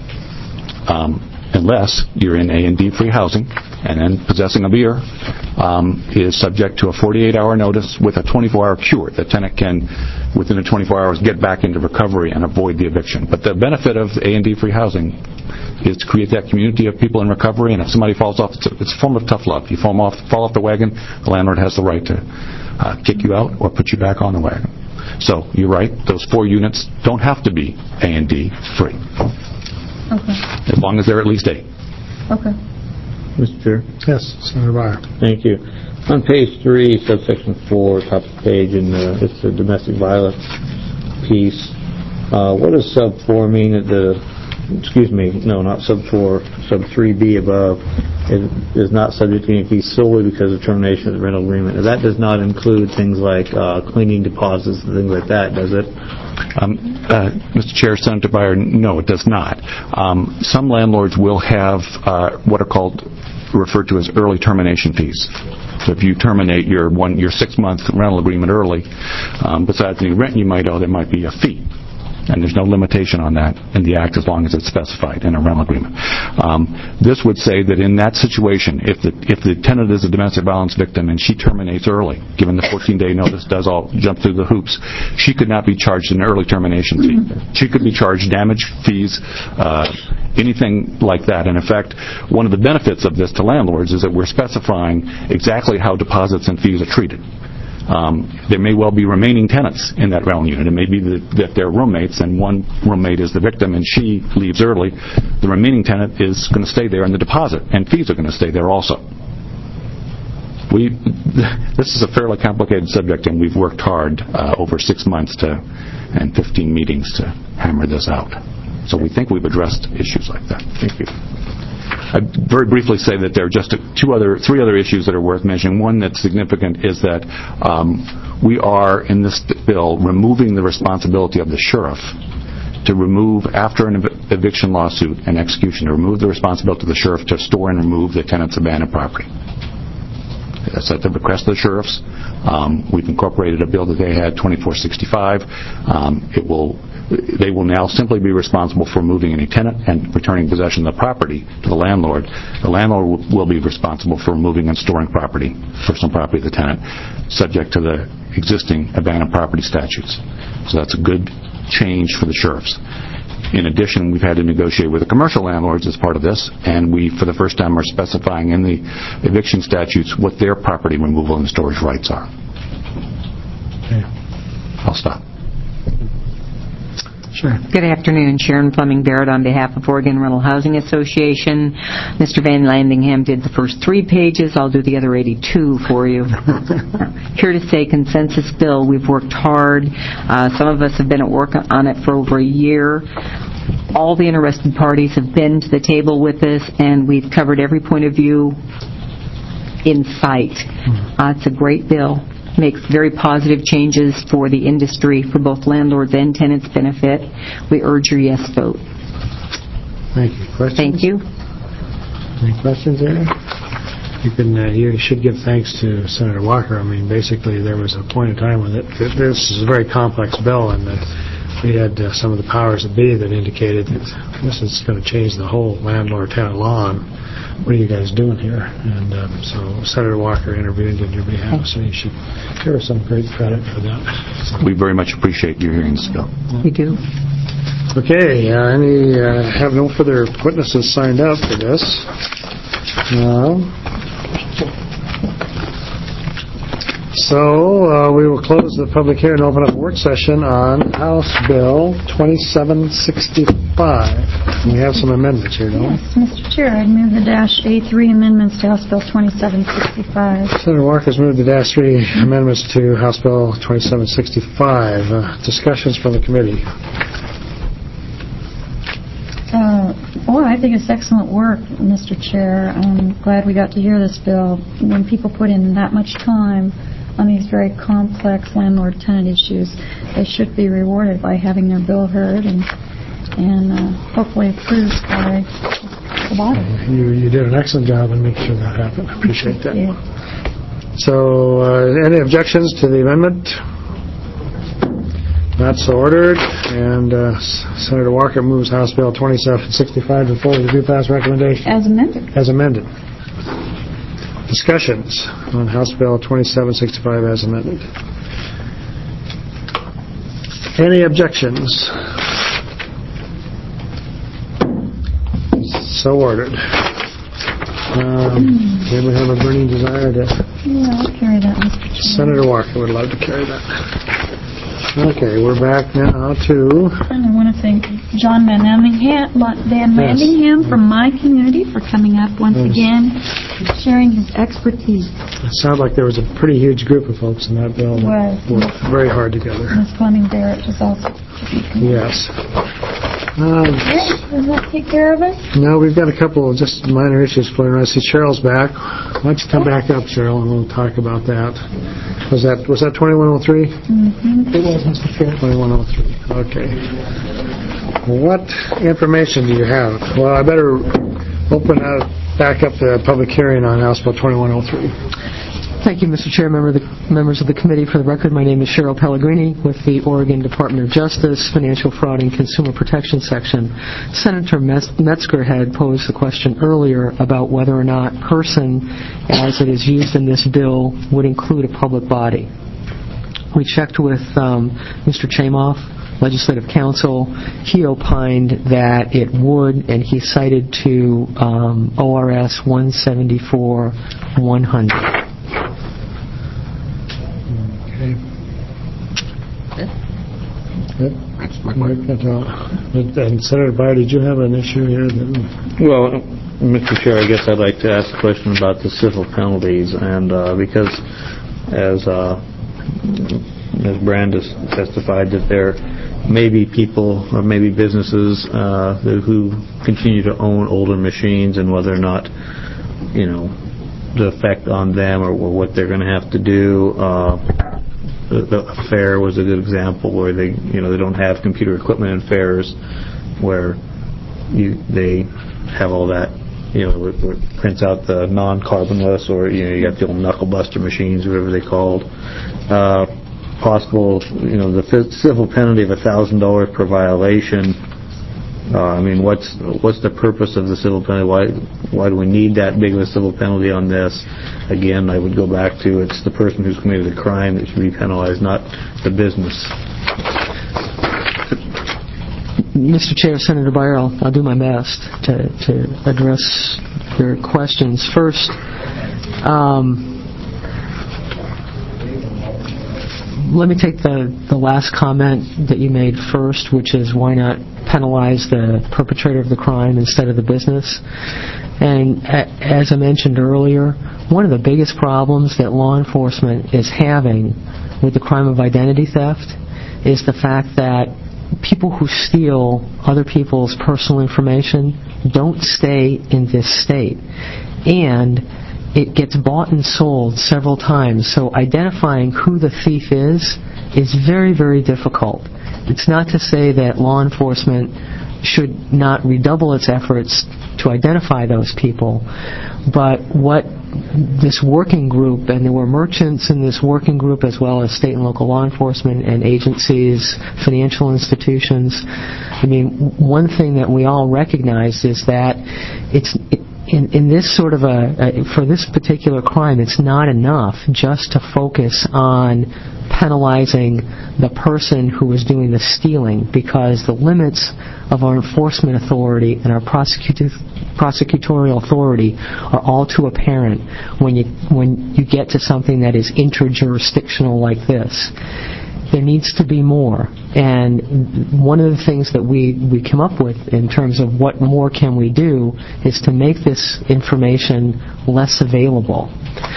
Speaker 13: unless you're in A&D free housing, and then possessing a beer is subject to a 48-hour notice with a 24-hour cure. The tenant can, within the 24 hours, get back into recovery and avoid the eviction. But the benefit of A&D free housing is to create that community of people in recovery, and if somebody falls off, it's a form of tough love. You fall off the wagon, the landlord has the right to kick you out or put you back on the wagon. So you're right, those 4 units don't have to be A&D free.
Speaker 2: Okay.
Speaker 13: As long as they're at least 8.
Speaker 2: Okay.
Speaker 4: Mr. Chair?
Speaker 1: Yes, Senator Byer.
Speaker 4: Thank you. On page 3, subsection 4, top of the page, and it's the domestic violence piece. What does sub 4 mean at not sub 4, sub 3B above, is not subject to any fees solely because of termination of the rental agreement. Now, that does not include things like cleaning deposits and things like that, does it?
Speaker 13: Mr. Chair, Senator Byer, no, it does not. Some landlords will have what are referred to as early termination fees. So if you terminate your 6-month rental agreement early, besides any rent you might owe, there might be a fee. And there's no limitation on that in the Act as long as it's specified in a rental agreement. This would say that in that situation, if the tenant is a domestic violence victim and she terminates early, given the 14-day notice does all jump through the hoops, she could not be charged an early termination fee. She could be charged damage fees, anything like that. And in fact, one of the benefits of this to landlords is that we're specifying exactly how deposits and fees are treated. There may well be remaining tenants in that rental unit. It may be that they're roommates and one roommate is the victim and she leaves early. The remaining tenant is going to stay there in the deposit, and fees are going to stay there also. This is a fairly complicated subject, and we've worked hard over 6 months and 15 meetings to hammer this out. So we think we've addressed issues like that. Thank you. I'd very briefly say that there are just 3 other issues that are worth mentioning. One that's significant is that we are, in this bill, removing the responsibility of the sheriff to remove, after an eviction lawsuit and execution, to remove the responsibility of the sheriff to store and remove the tenant's abandoned property. That's at the request of the sheriffs. We've incorporated a bill that they had, 2465. They will now simply be responsible for moving any tenant and returning possession of the property to the landlord. The landlord will be responsible for moving and storing property, personal property of the tenant, subject to the existing abandoned property statutes. So that's a good change for the sheriffs. In addition, we've had to negotiate with the commercial landlords as part of this, and we, for the first time, are specifying in the eviction statutes what their property removal and storage rights are. Okay. I'll stop.
Speaker 1: Sure.
Speaker 21: Good afternoon. Sharon Fleming Barrett on behalf of Oregon Rental Housing Association. Mr. Van Landingham did the first 3 pages. I'll do the other 82 for you. Here to say consensus bill. We've worked hard. Some of us have been at work on it for over a year. All the interested parties have been to the table with us, and we've covered every point of view in sight. It's a great bill. Makes very positive changes for the industry, for both landlords and tenants' benefit. We urge your yes vote.
Speaker 1: Thank you. Questions?
Speaker 21: Thank you.
Speaker 1: Any questions there? You should give thanks to Senator Walker. I mean, basically, there was a point in time when this is a very complex bill, and that we had some of the powers that be that indicated that this is going to change the whole landlord-tenant law. And what are you guys doing here? And so Senator Walker intervened on your behalf, so you should give her some great credit for that. So.
Speaker 16: We very much appreciate you hearing this bill.
Speaker 21: We do.
Speaker 1: Okay, have no further witnesses signed up for this. So we will close the public hearing and open up a work session on House Bill 2765. We have some amendments here, don't we?
Speaker 2: Yes, Mr. Chair, I'd move the -A3 amendments to House Bill 2765.
Speaker 1: Senator Walker's moved the -3 amendments to House Bill 2765. Discussions from the committee.
Speaker 2: I think it's excellent work, Mr. Chair. I'm glad we got to hear this bill. When people put in that much time on these very complex landlord-tenant issues, they should be rewarded by having their bill heard and hopefully approved by the body.
Speaker 1: You did an excellent job in making sure that happened. I appreciate that. So, any objections to the amendment? Not so ordered. And Senator Walker moves House Bill 2765 to forward the due pass recommendation.
Speaker 2: As amended.
Speaker 1: As amended. Discussions on House Bill 2765 as amended. Any objections? So ordered. Anybody have a burning desire to...
Speaker 2: Yeah, I'll carry that, Mr. Chair.
Speaker 1: Senator Walker would love to carry that. Okay, we're back now to...
Speaker 2: And I want to thank John Van Landingham from my community for coming up once again, sharing his expertise.
Speaker 1: It sounded like there was a pretty huge group of folks in that bill that worked very hard together.
Speaker 2: Ms. Fleming Barrett was also...
Speaker 1: Yes.
Speaker 2: Does that take care of us?
Speaker 1: No, we've got a couple of just minor issues floating around. I see Cheryl's back. Why don't you come back up, Cheryl, and we'll talk about that. Was that 2103?
Speaker 2: Mm-hmm. It was, Mr. Chair.
Speaker 1: 2103. Okay. What information do you have? Well, I better back up the public hearing on House Bill 2103.
Speaker 7: Thank you, Mr. Chair, members of the committee. For the record, my name is Cheryl Pellegrini with the Oregon Department of Justice, Financial Fraud and Consumer Protection Section. Senator Metzger had posed the question earlier about whether or not person, as it is used in this bill, would include a public body. We checked with Mr. Chamoff, Legislative Counsel. He opined that it would, and he cited to ORS 174-100.
Speaker 1: Good. And Senator Byer, did you have an issue here?
Speaker 4: Well, Mr. Chair, I guess I'd like to ask a question about the civil penalties, and because as Brandis testified that there may be people or maybe businesses who continue to own older machines, and whether or not, the effect on them or what they're going to have to do. The fair was a good example where they don't have computer equipment in fairs, where they have all that, it prints out the non-carbonless, or you got the old knuckle buster machines, whatever they called. Possible, the civil penalty of $1,000 per violation. What's the purpose of the civil penalty? Why do we need that big of a civil penalty on this? Again, I would go back to it's the person who's committed a crime that should be penalized, not the business.
Speaker 7: Mr. Chair, Senator Byer, I'll do my best to address your questions. First, Let me take the last comment that you made first, which is why not penalize the perpetrator of the crime instead of the business? And as I mentioned earlier, one of the biggest problems that law enforcement is having with the crime of identity theft is the fact that people who steal other people's personal information don't stay in this state. And it gets bought and sold several times. So identifying who the thief is very, very difficult. It's not to say that law enforcement should not redouble its efforts to identify those people, but what this working group, and there were merchants in this working group as well as state and local law enforcement and agencies, financial institutions. I mean, one thing that we all recognize is that in this sort of for this particular crime, it's not enough just to focus on penalizing the person who is doing the stealing, because the limits of our enforcement authority and our prosecutorial authority are all too apparent when you get to something that is interjurisdictional like this. There needs to be more. And one of the things that we come up with in terms of what more can we do is to make this information less available.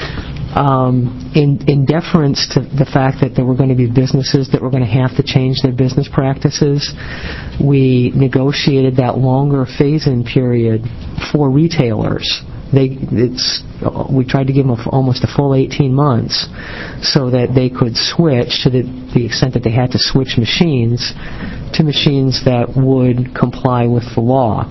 Speaker 7: In deference to the fact that there were going to be businesses that were going to have to change their business practices, we negotiated that longer phase-in period for retailers. We tried to give them almost a full 18 months so that they could switch to the extent that they had to switch machines to machines that would comply with the law.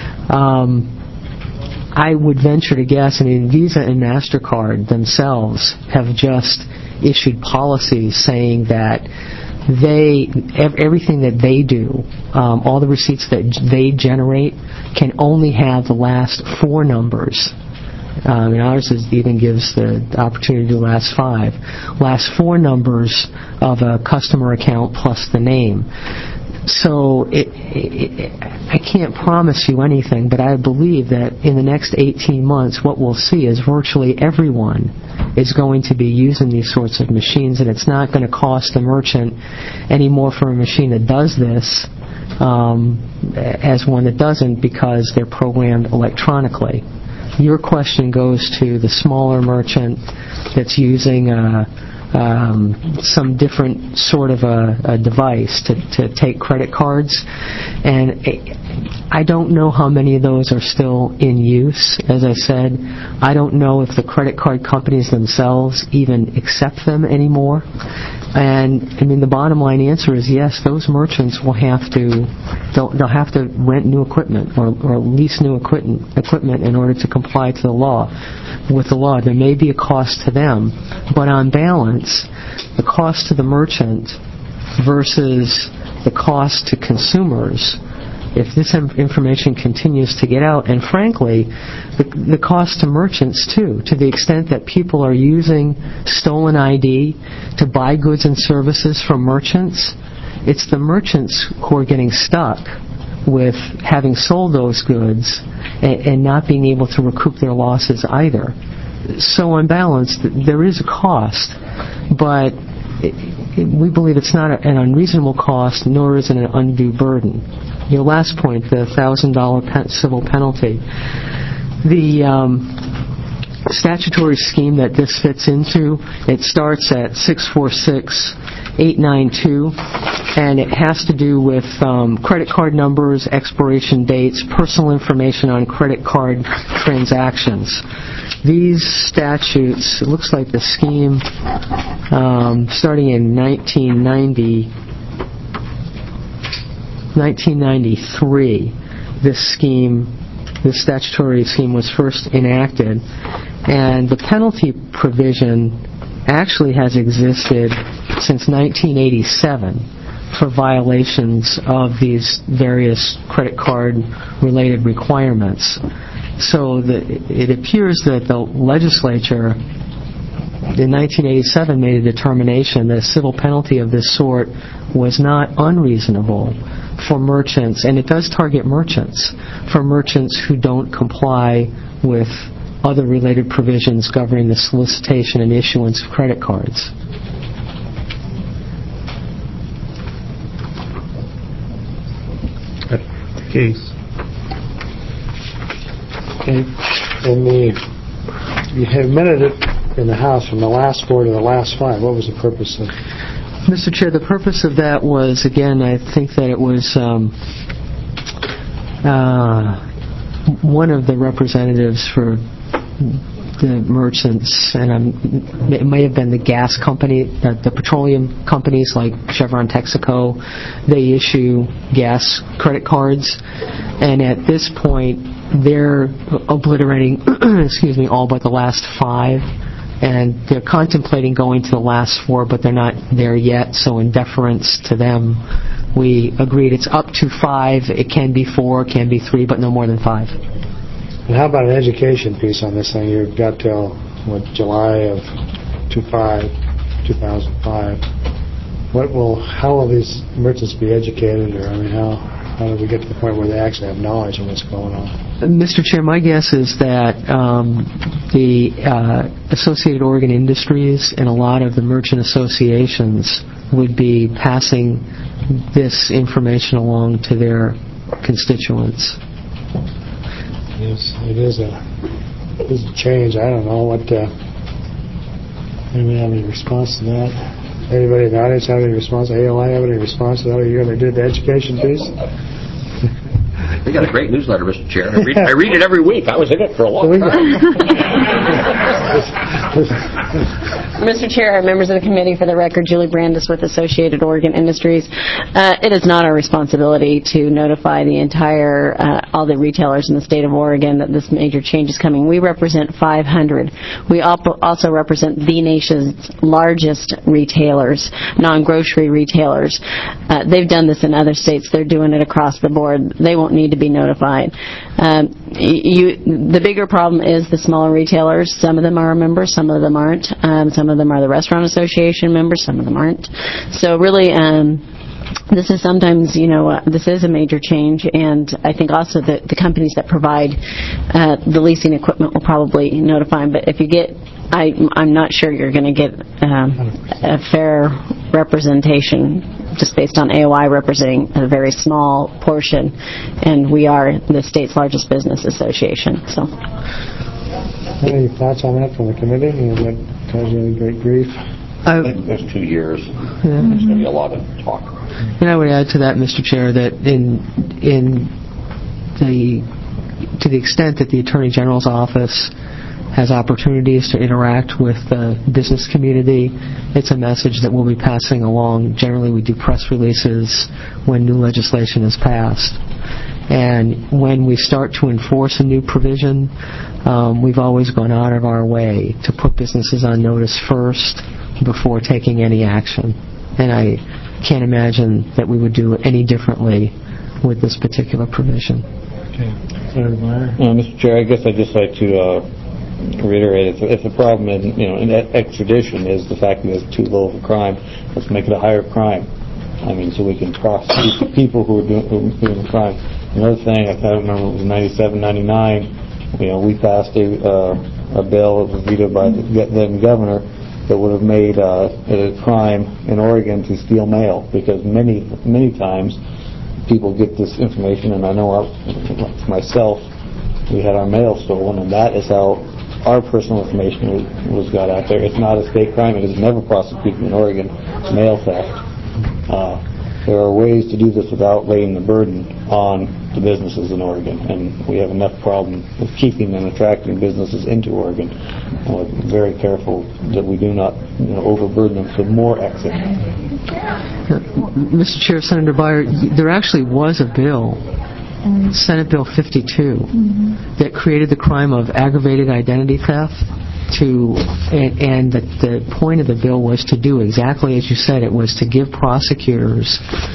Speaker 7: I would venture to guess, Visa and MasterCard themselves have just issued policies saying that everything that they do, all the receipts that they generate, can only have the last 4 numbers. Ours even gives the opportunity to do the last 5. Last 4 numbers of a customer account plus the name. So I can't promise you anything, but I believe that in the next 18 months, what we'll see is virtually everyone is going to be using these sorts of machines, and it's not going to cost the merchant any more for a machine that does this as one that doesn't, because they're programmed electronically. Your question goes to the smaller merchant that's using some different sort of a device to take credit cards, and I don't know how many of those are still in use. As I said, I don't know if the credit card companies themselves even accept them anymore. And the bottom line answer is yes, those merchants will have they'll have to rent new equipment or lease new equipment in order to comply to the law. With the law, there may be a cost to them, but on balance, the cost to the merchant versus the cost to consumers, if this information continues to get out, and frankly, the cost to merchants too, to the extent that people are using stolen ID to buy goods and services from merchants, it's the merchants who are getting stuck with having sold those goods and not being able to recoup their losses either. So on balance, there is a cost, but we believe it's not an unreasonable cost, nor is it an undue burden. Your last point, the $1,000 civil penalty. The statutory scheme that this fits into, it starts at 646-892, and it has to do with credit card numbers, expiration dates, personal information on credit card transactions. These statutes, it looks like the scheme starting in 1993, this statutory scheme was first enacted, and the penalty provision actually has existed since 1987 for violations of these various credit card related requirements. So it appears that the legislature in 1987 made a determination that a civil penalty of this sort was not unreasonable for merchants, and it does target merchants, for merchants who don't comply with other related provisions governing the solicitation and issuance of credit cards.
Speaker 1: case.
Speaker 9: Okay. You have amended it in the House from the last 4 to the last 5. What was the purpose of?
Speaker 7: Mr. Chair, the purpose of that was, again, I think that it was one of the representatives for the merchants, and it may have been the gas company, the petroleum companies like Chevron, Texaco. They issue gas credit cards, and at this point, they're obliterating, all but the last 5. And they're contemplating going to the last 4, but they're not there yet. So in deference to them, we agreed it's up to 5. It can be 4, can be 3, but no more tan 5.
Speaker 9: And how about an education piece on this thing? You've got till, July of 2005. How will these merchants be educated, or how do we get to the point where they actually have knowledge of what's going on?
Speaker 7: Mr. Chair, my guess is that the Associated Oregon Industries and a lot of the merchant associations would be passing this information along to their constituents.
Speaker 9: Yes, it is a change. I don't know what. Anybody have any response to that? Anybody in the audience have any response? AOI have any response to that? Are you going to do the education piece?
Speaker 8: We got a great newsletter, Mr. Chair. I read it every week. I was in it for a long time.
Speaker 22: Mr. Chair, members of the committee, for the record, Julie Brandis with Associated Oregon Industries. It is not our responsibility to notify the entire, all the retailers in the state of Oregon that this major change is coming. We represent 500. We also represent the nation's largest retailers, non-grocery retailers. They've done this in other states. They're doing it across the board. They won't need to be notified. The bigger problem is the smaller retailers. Some of them are members, some of them aren't. Some of them are the Restaurant Association members, some of them aren't. So really, this is sometimes, this is a major change, and I think also that the companies that provide the leasing equipment will probably notify them. But if you get, I'm not sure you're going to get a fair representation just based on AOI representing a very small portion, and we are the state's largest business association. So,
Speaker 9: any thoughts on that from the committee? That caused you any great grief?
Speaker 8: I think there's 2 years.
Speaker 7: Yeah.
Speaker 8: There's going to be a lot of talk.
Speaker 7: And I would add to that, Mr. Chair, that to the extent that the Attorney General's office has opportunities to interact with the business community, it's a message that we'll be passing along. Generally, we do press releases when new legislation is passed. And when we start to enforce a new provision, we've always gone out of our way to put businesses on notice first before taking any action. And I can't imagine that we would do any differently with this particular provision.
Speaker 9: Okay. Senator Meyer?
Speaker 4: Mr. Chair, I guess I'd just like to reiterate, if the problem in extradition is the fact that it's too low of a crime, let's make it a higher crime. So we can prosecute the people who are doing the crime. Another thing, I don't remember, it was 97, 99, we passed a bill that was vetoed by the then governor that would have made it a crime in Oregon to steal mail, because many times people get this information, and I know myself, we had our mail stolen, and that is how our personal information was got out there. It's not a state crime. It is never prosecuted in Oregon, mail theft. There are ways to do this without laying the burden on the businesses in Oregon, and we have enough problem with keeping and attracting businesses into Oregon. And we're very careful that we do not overburden them with more exit.
Speaker 7: Mr. Chair, Senator Beyer, there actually was a bill, Senate Bill 52, that created the crime of aggravated identity theft. And the point of the bill was to do exactly as you said. It was to give prosecutors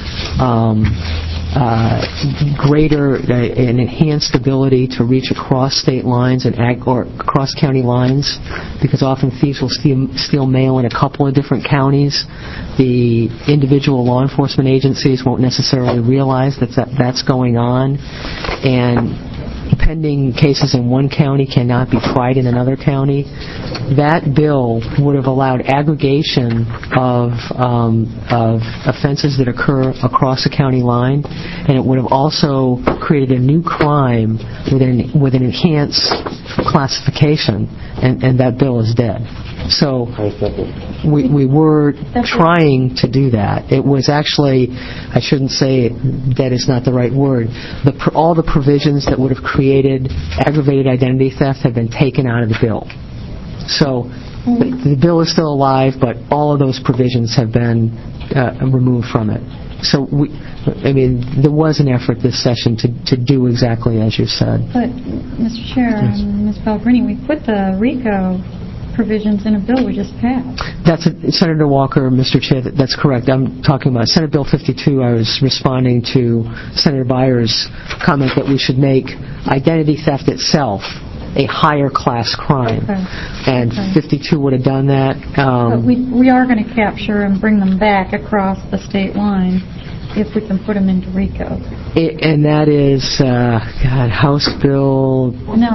Speaker 7: greater and enhanced ability to reach across state lines or across county lines, because often thieves will steal mail in a couple of different counties. The individual law enforcement agencies won't necessarily realize that's going on, and pending cases in one county cannot be tried in another county. that bill would have allowed aggregation of offenses that occur across the county line, and it would have also created a new crime with an enhanced classification, and that bill is dead. So we were trying to do that. It was actually, I shouldn't say dead is not the right word, all the provisions that would have created aggravated identity theft have been taken out of the bill. So the bill is still alive, but all of those provisions have been removed from it. So there was an effort this session to do exactly as you said.
Speaker 2: But, Mr. Chair, and Ms. Pellegrini, we put the RICO provisions in a bill we just passed.
Speaker 7: That's Senator Walker, Mr. Chair, that's correct. I'm talking about Senate Bill 52. I was responding to Senator Byers' comment that we should make identity theft itself a higher class crime. And 52 would have done that.
Speaker 2: But we are going to capture and bring them back across the state line if we can put them into RICO.
Speaker 7: And that is House Bill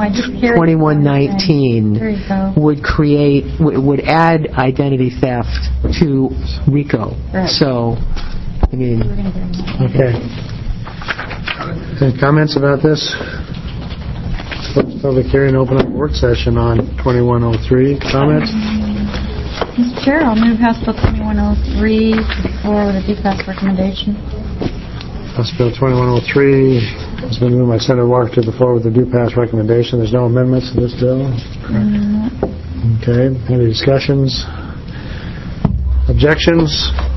Speaker 7: 2119 would add identity theft to RICO.
Speaker 2: Right.
Speaker 7: So,
Speaker 9: Okay. Any comments about this? Public hearing, open up work session on 2103. Comments?
Speaker 2: Mr. Chair, I'll move House Bill 2103 to the floor with a D-Pass recommendation.
Speaker 9: House Bill 2103 has been moved by Senator Walker to the floor with a do-pass recommendation. There's no amendments to this bill? Okay. Any discussions? Objections?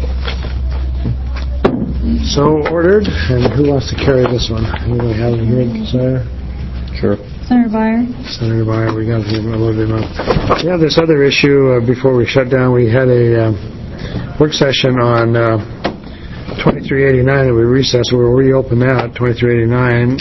Speaker 9: So ordered. And who wants to carry this one? Anybody have any here, Senator? Sure.
Speaker 2: Senator Byer.
Speaker 9: Senator Byer, we got a little bit more. Yeah, this other issue, before we shut down, we had a work session on 2389 that we recessed. We'll reopen that, 2389.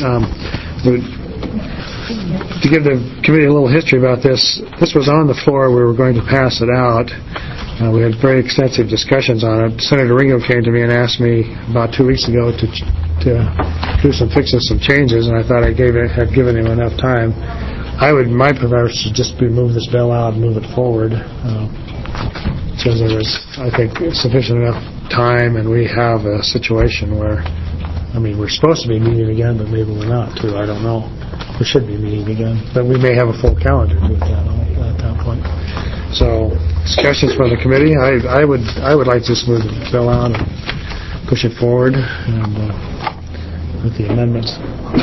Speaker 9: To give the committee a little history about this was on the floor. We were going to pass it out. We had very extensive discussions on it. Senator Ringo came to me and asked me about 2 weeks ago to do some fixes, some changes, and I thought I had given him enough time. My preference would just be move this bill out and move it forward. So there was, I think, sufficient enough time, and we have a situation where, we're supposed to be meeting again, but maybe we're not, too. I don't know. We should be meeting again, but we may have a full calendar to at that point. So, discussions from the committee. I would like to just move the bill out and push it forward, and with the amendments.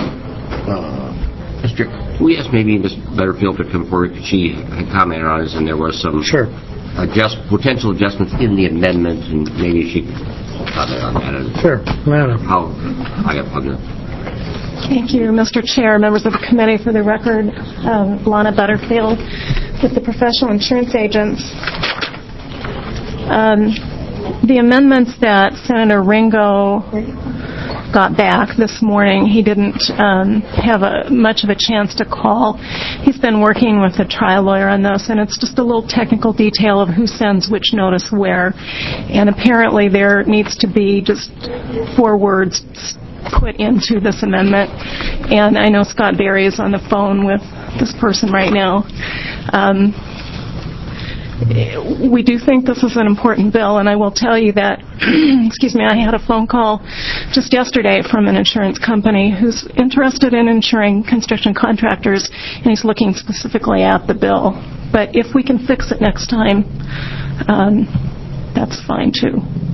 Speaker 8: Mr. Can we ask maybe Ms. Butterfield to come forward? She had commented on this, and there was some potential adjustments in the amendment, and maybe she could comment on that.
Speaker 9: Sure.
Speaker 8: How high up on that?
Speaker 10: Thank you, Mr. Chair, members of the committee. For the record, Lana Butterfield with the Professional Insurance Agents. The amendments that Senator Ringo got back this morning, he didn't have much of a chance to call. He's been working with a trial lawyer on this, and it's just a little technical detail of who sends which notice where. And apparently there needs to be just 4 words put into this amendment. And I know Scott Berry is on the phone with this person right now. We do think this is an important bill, and I will tell you that, I had a phone call just yesterday from an insurance company who's interested in insuring construction contractors, and he's looking specifically at the bill. But if we can fix it next time, that's fine too.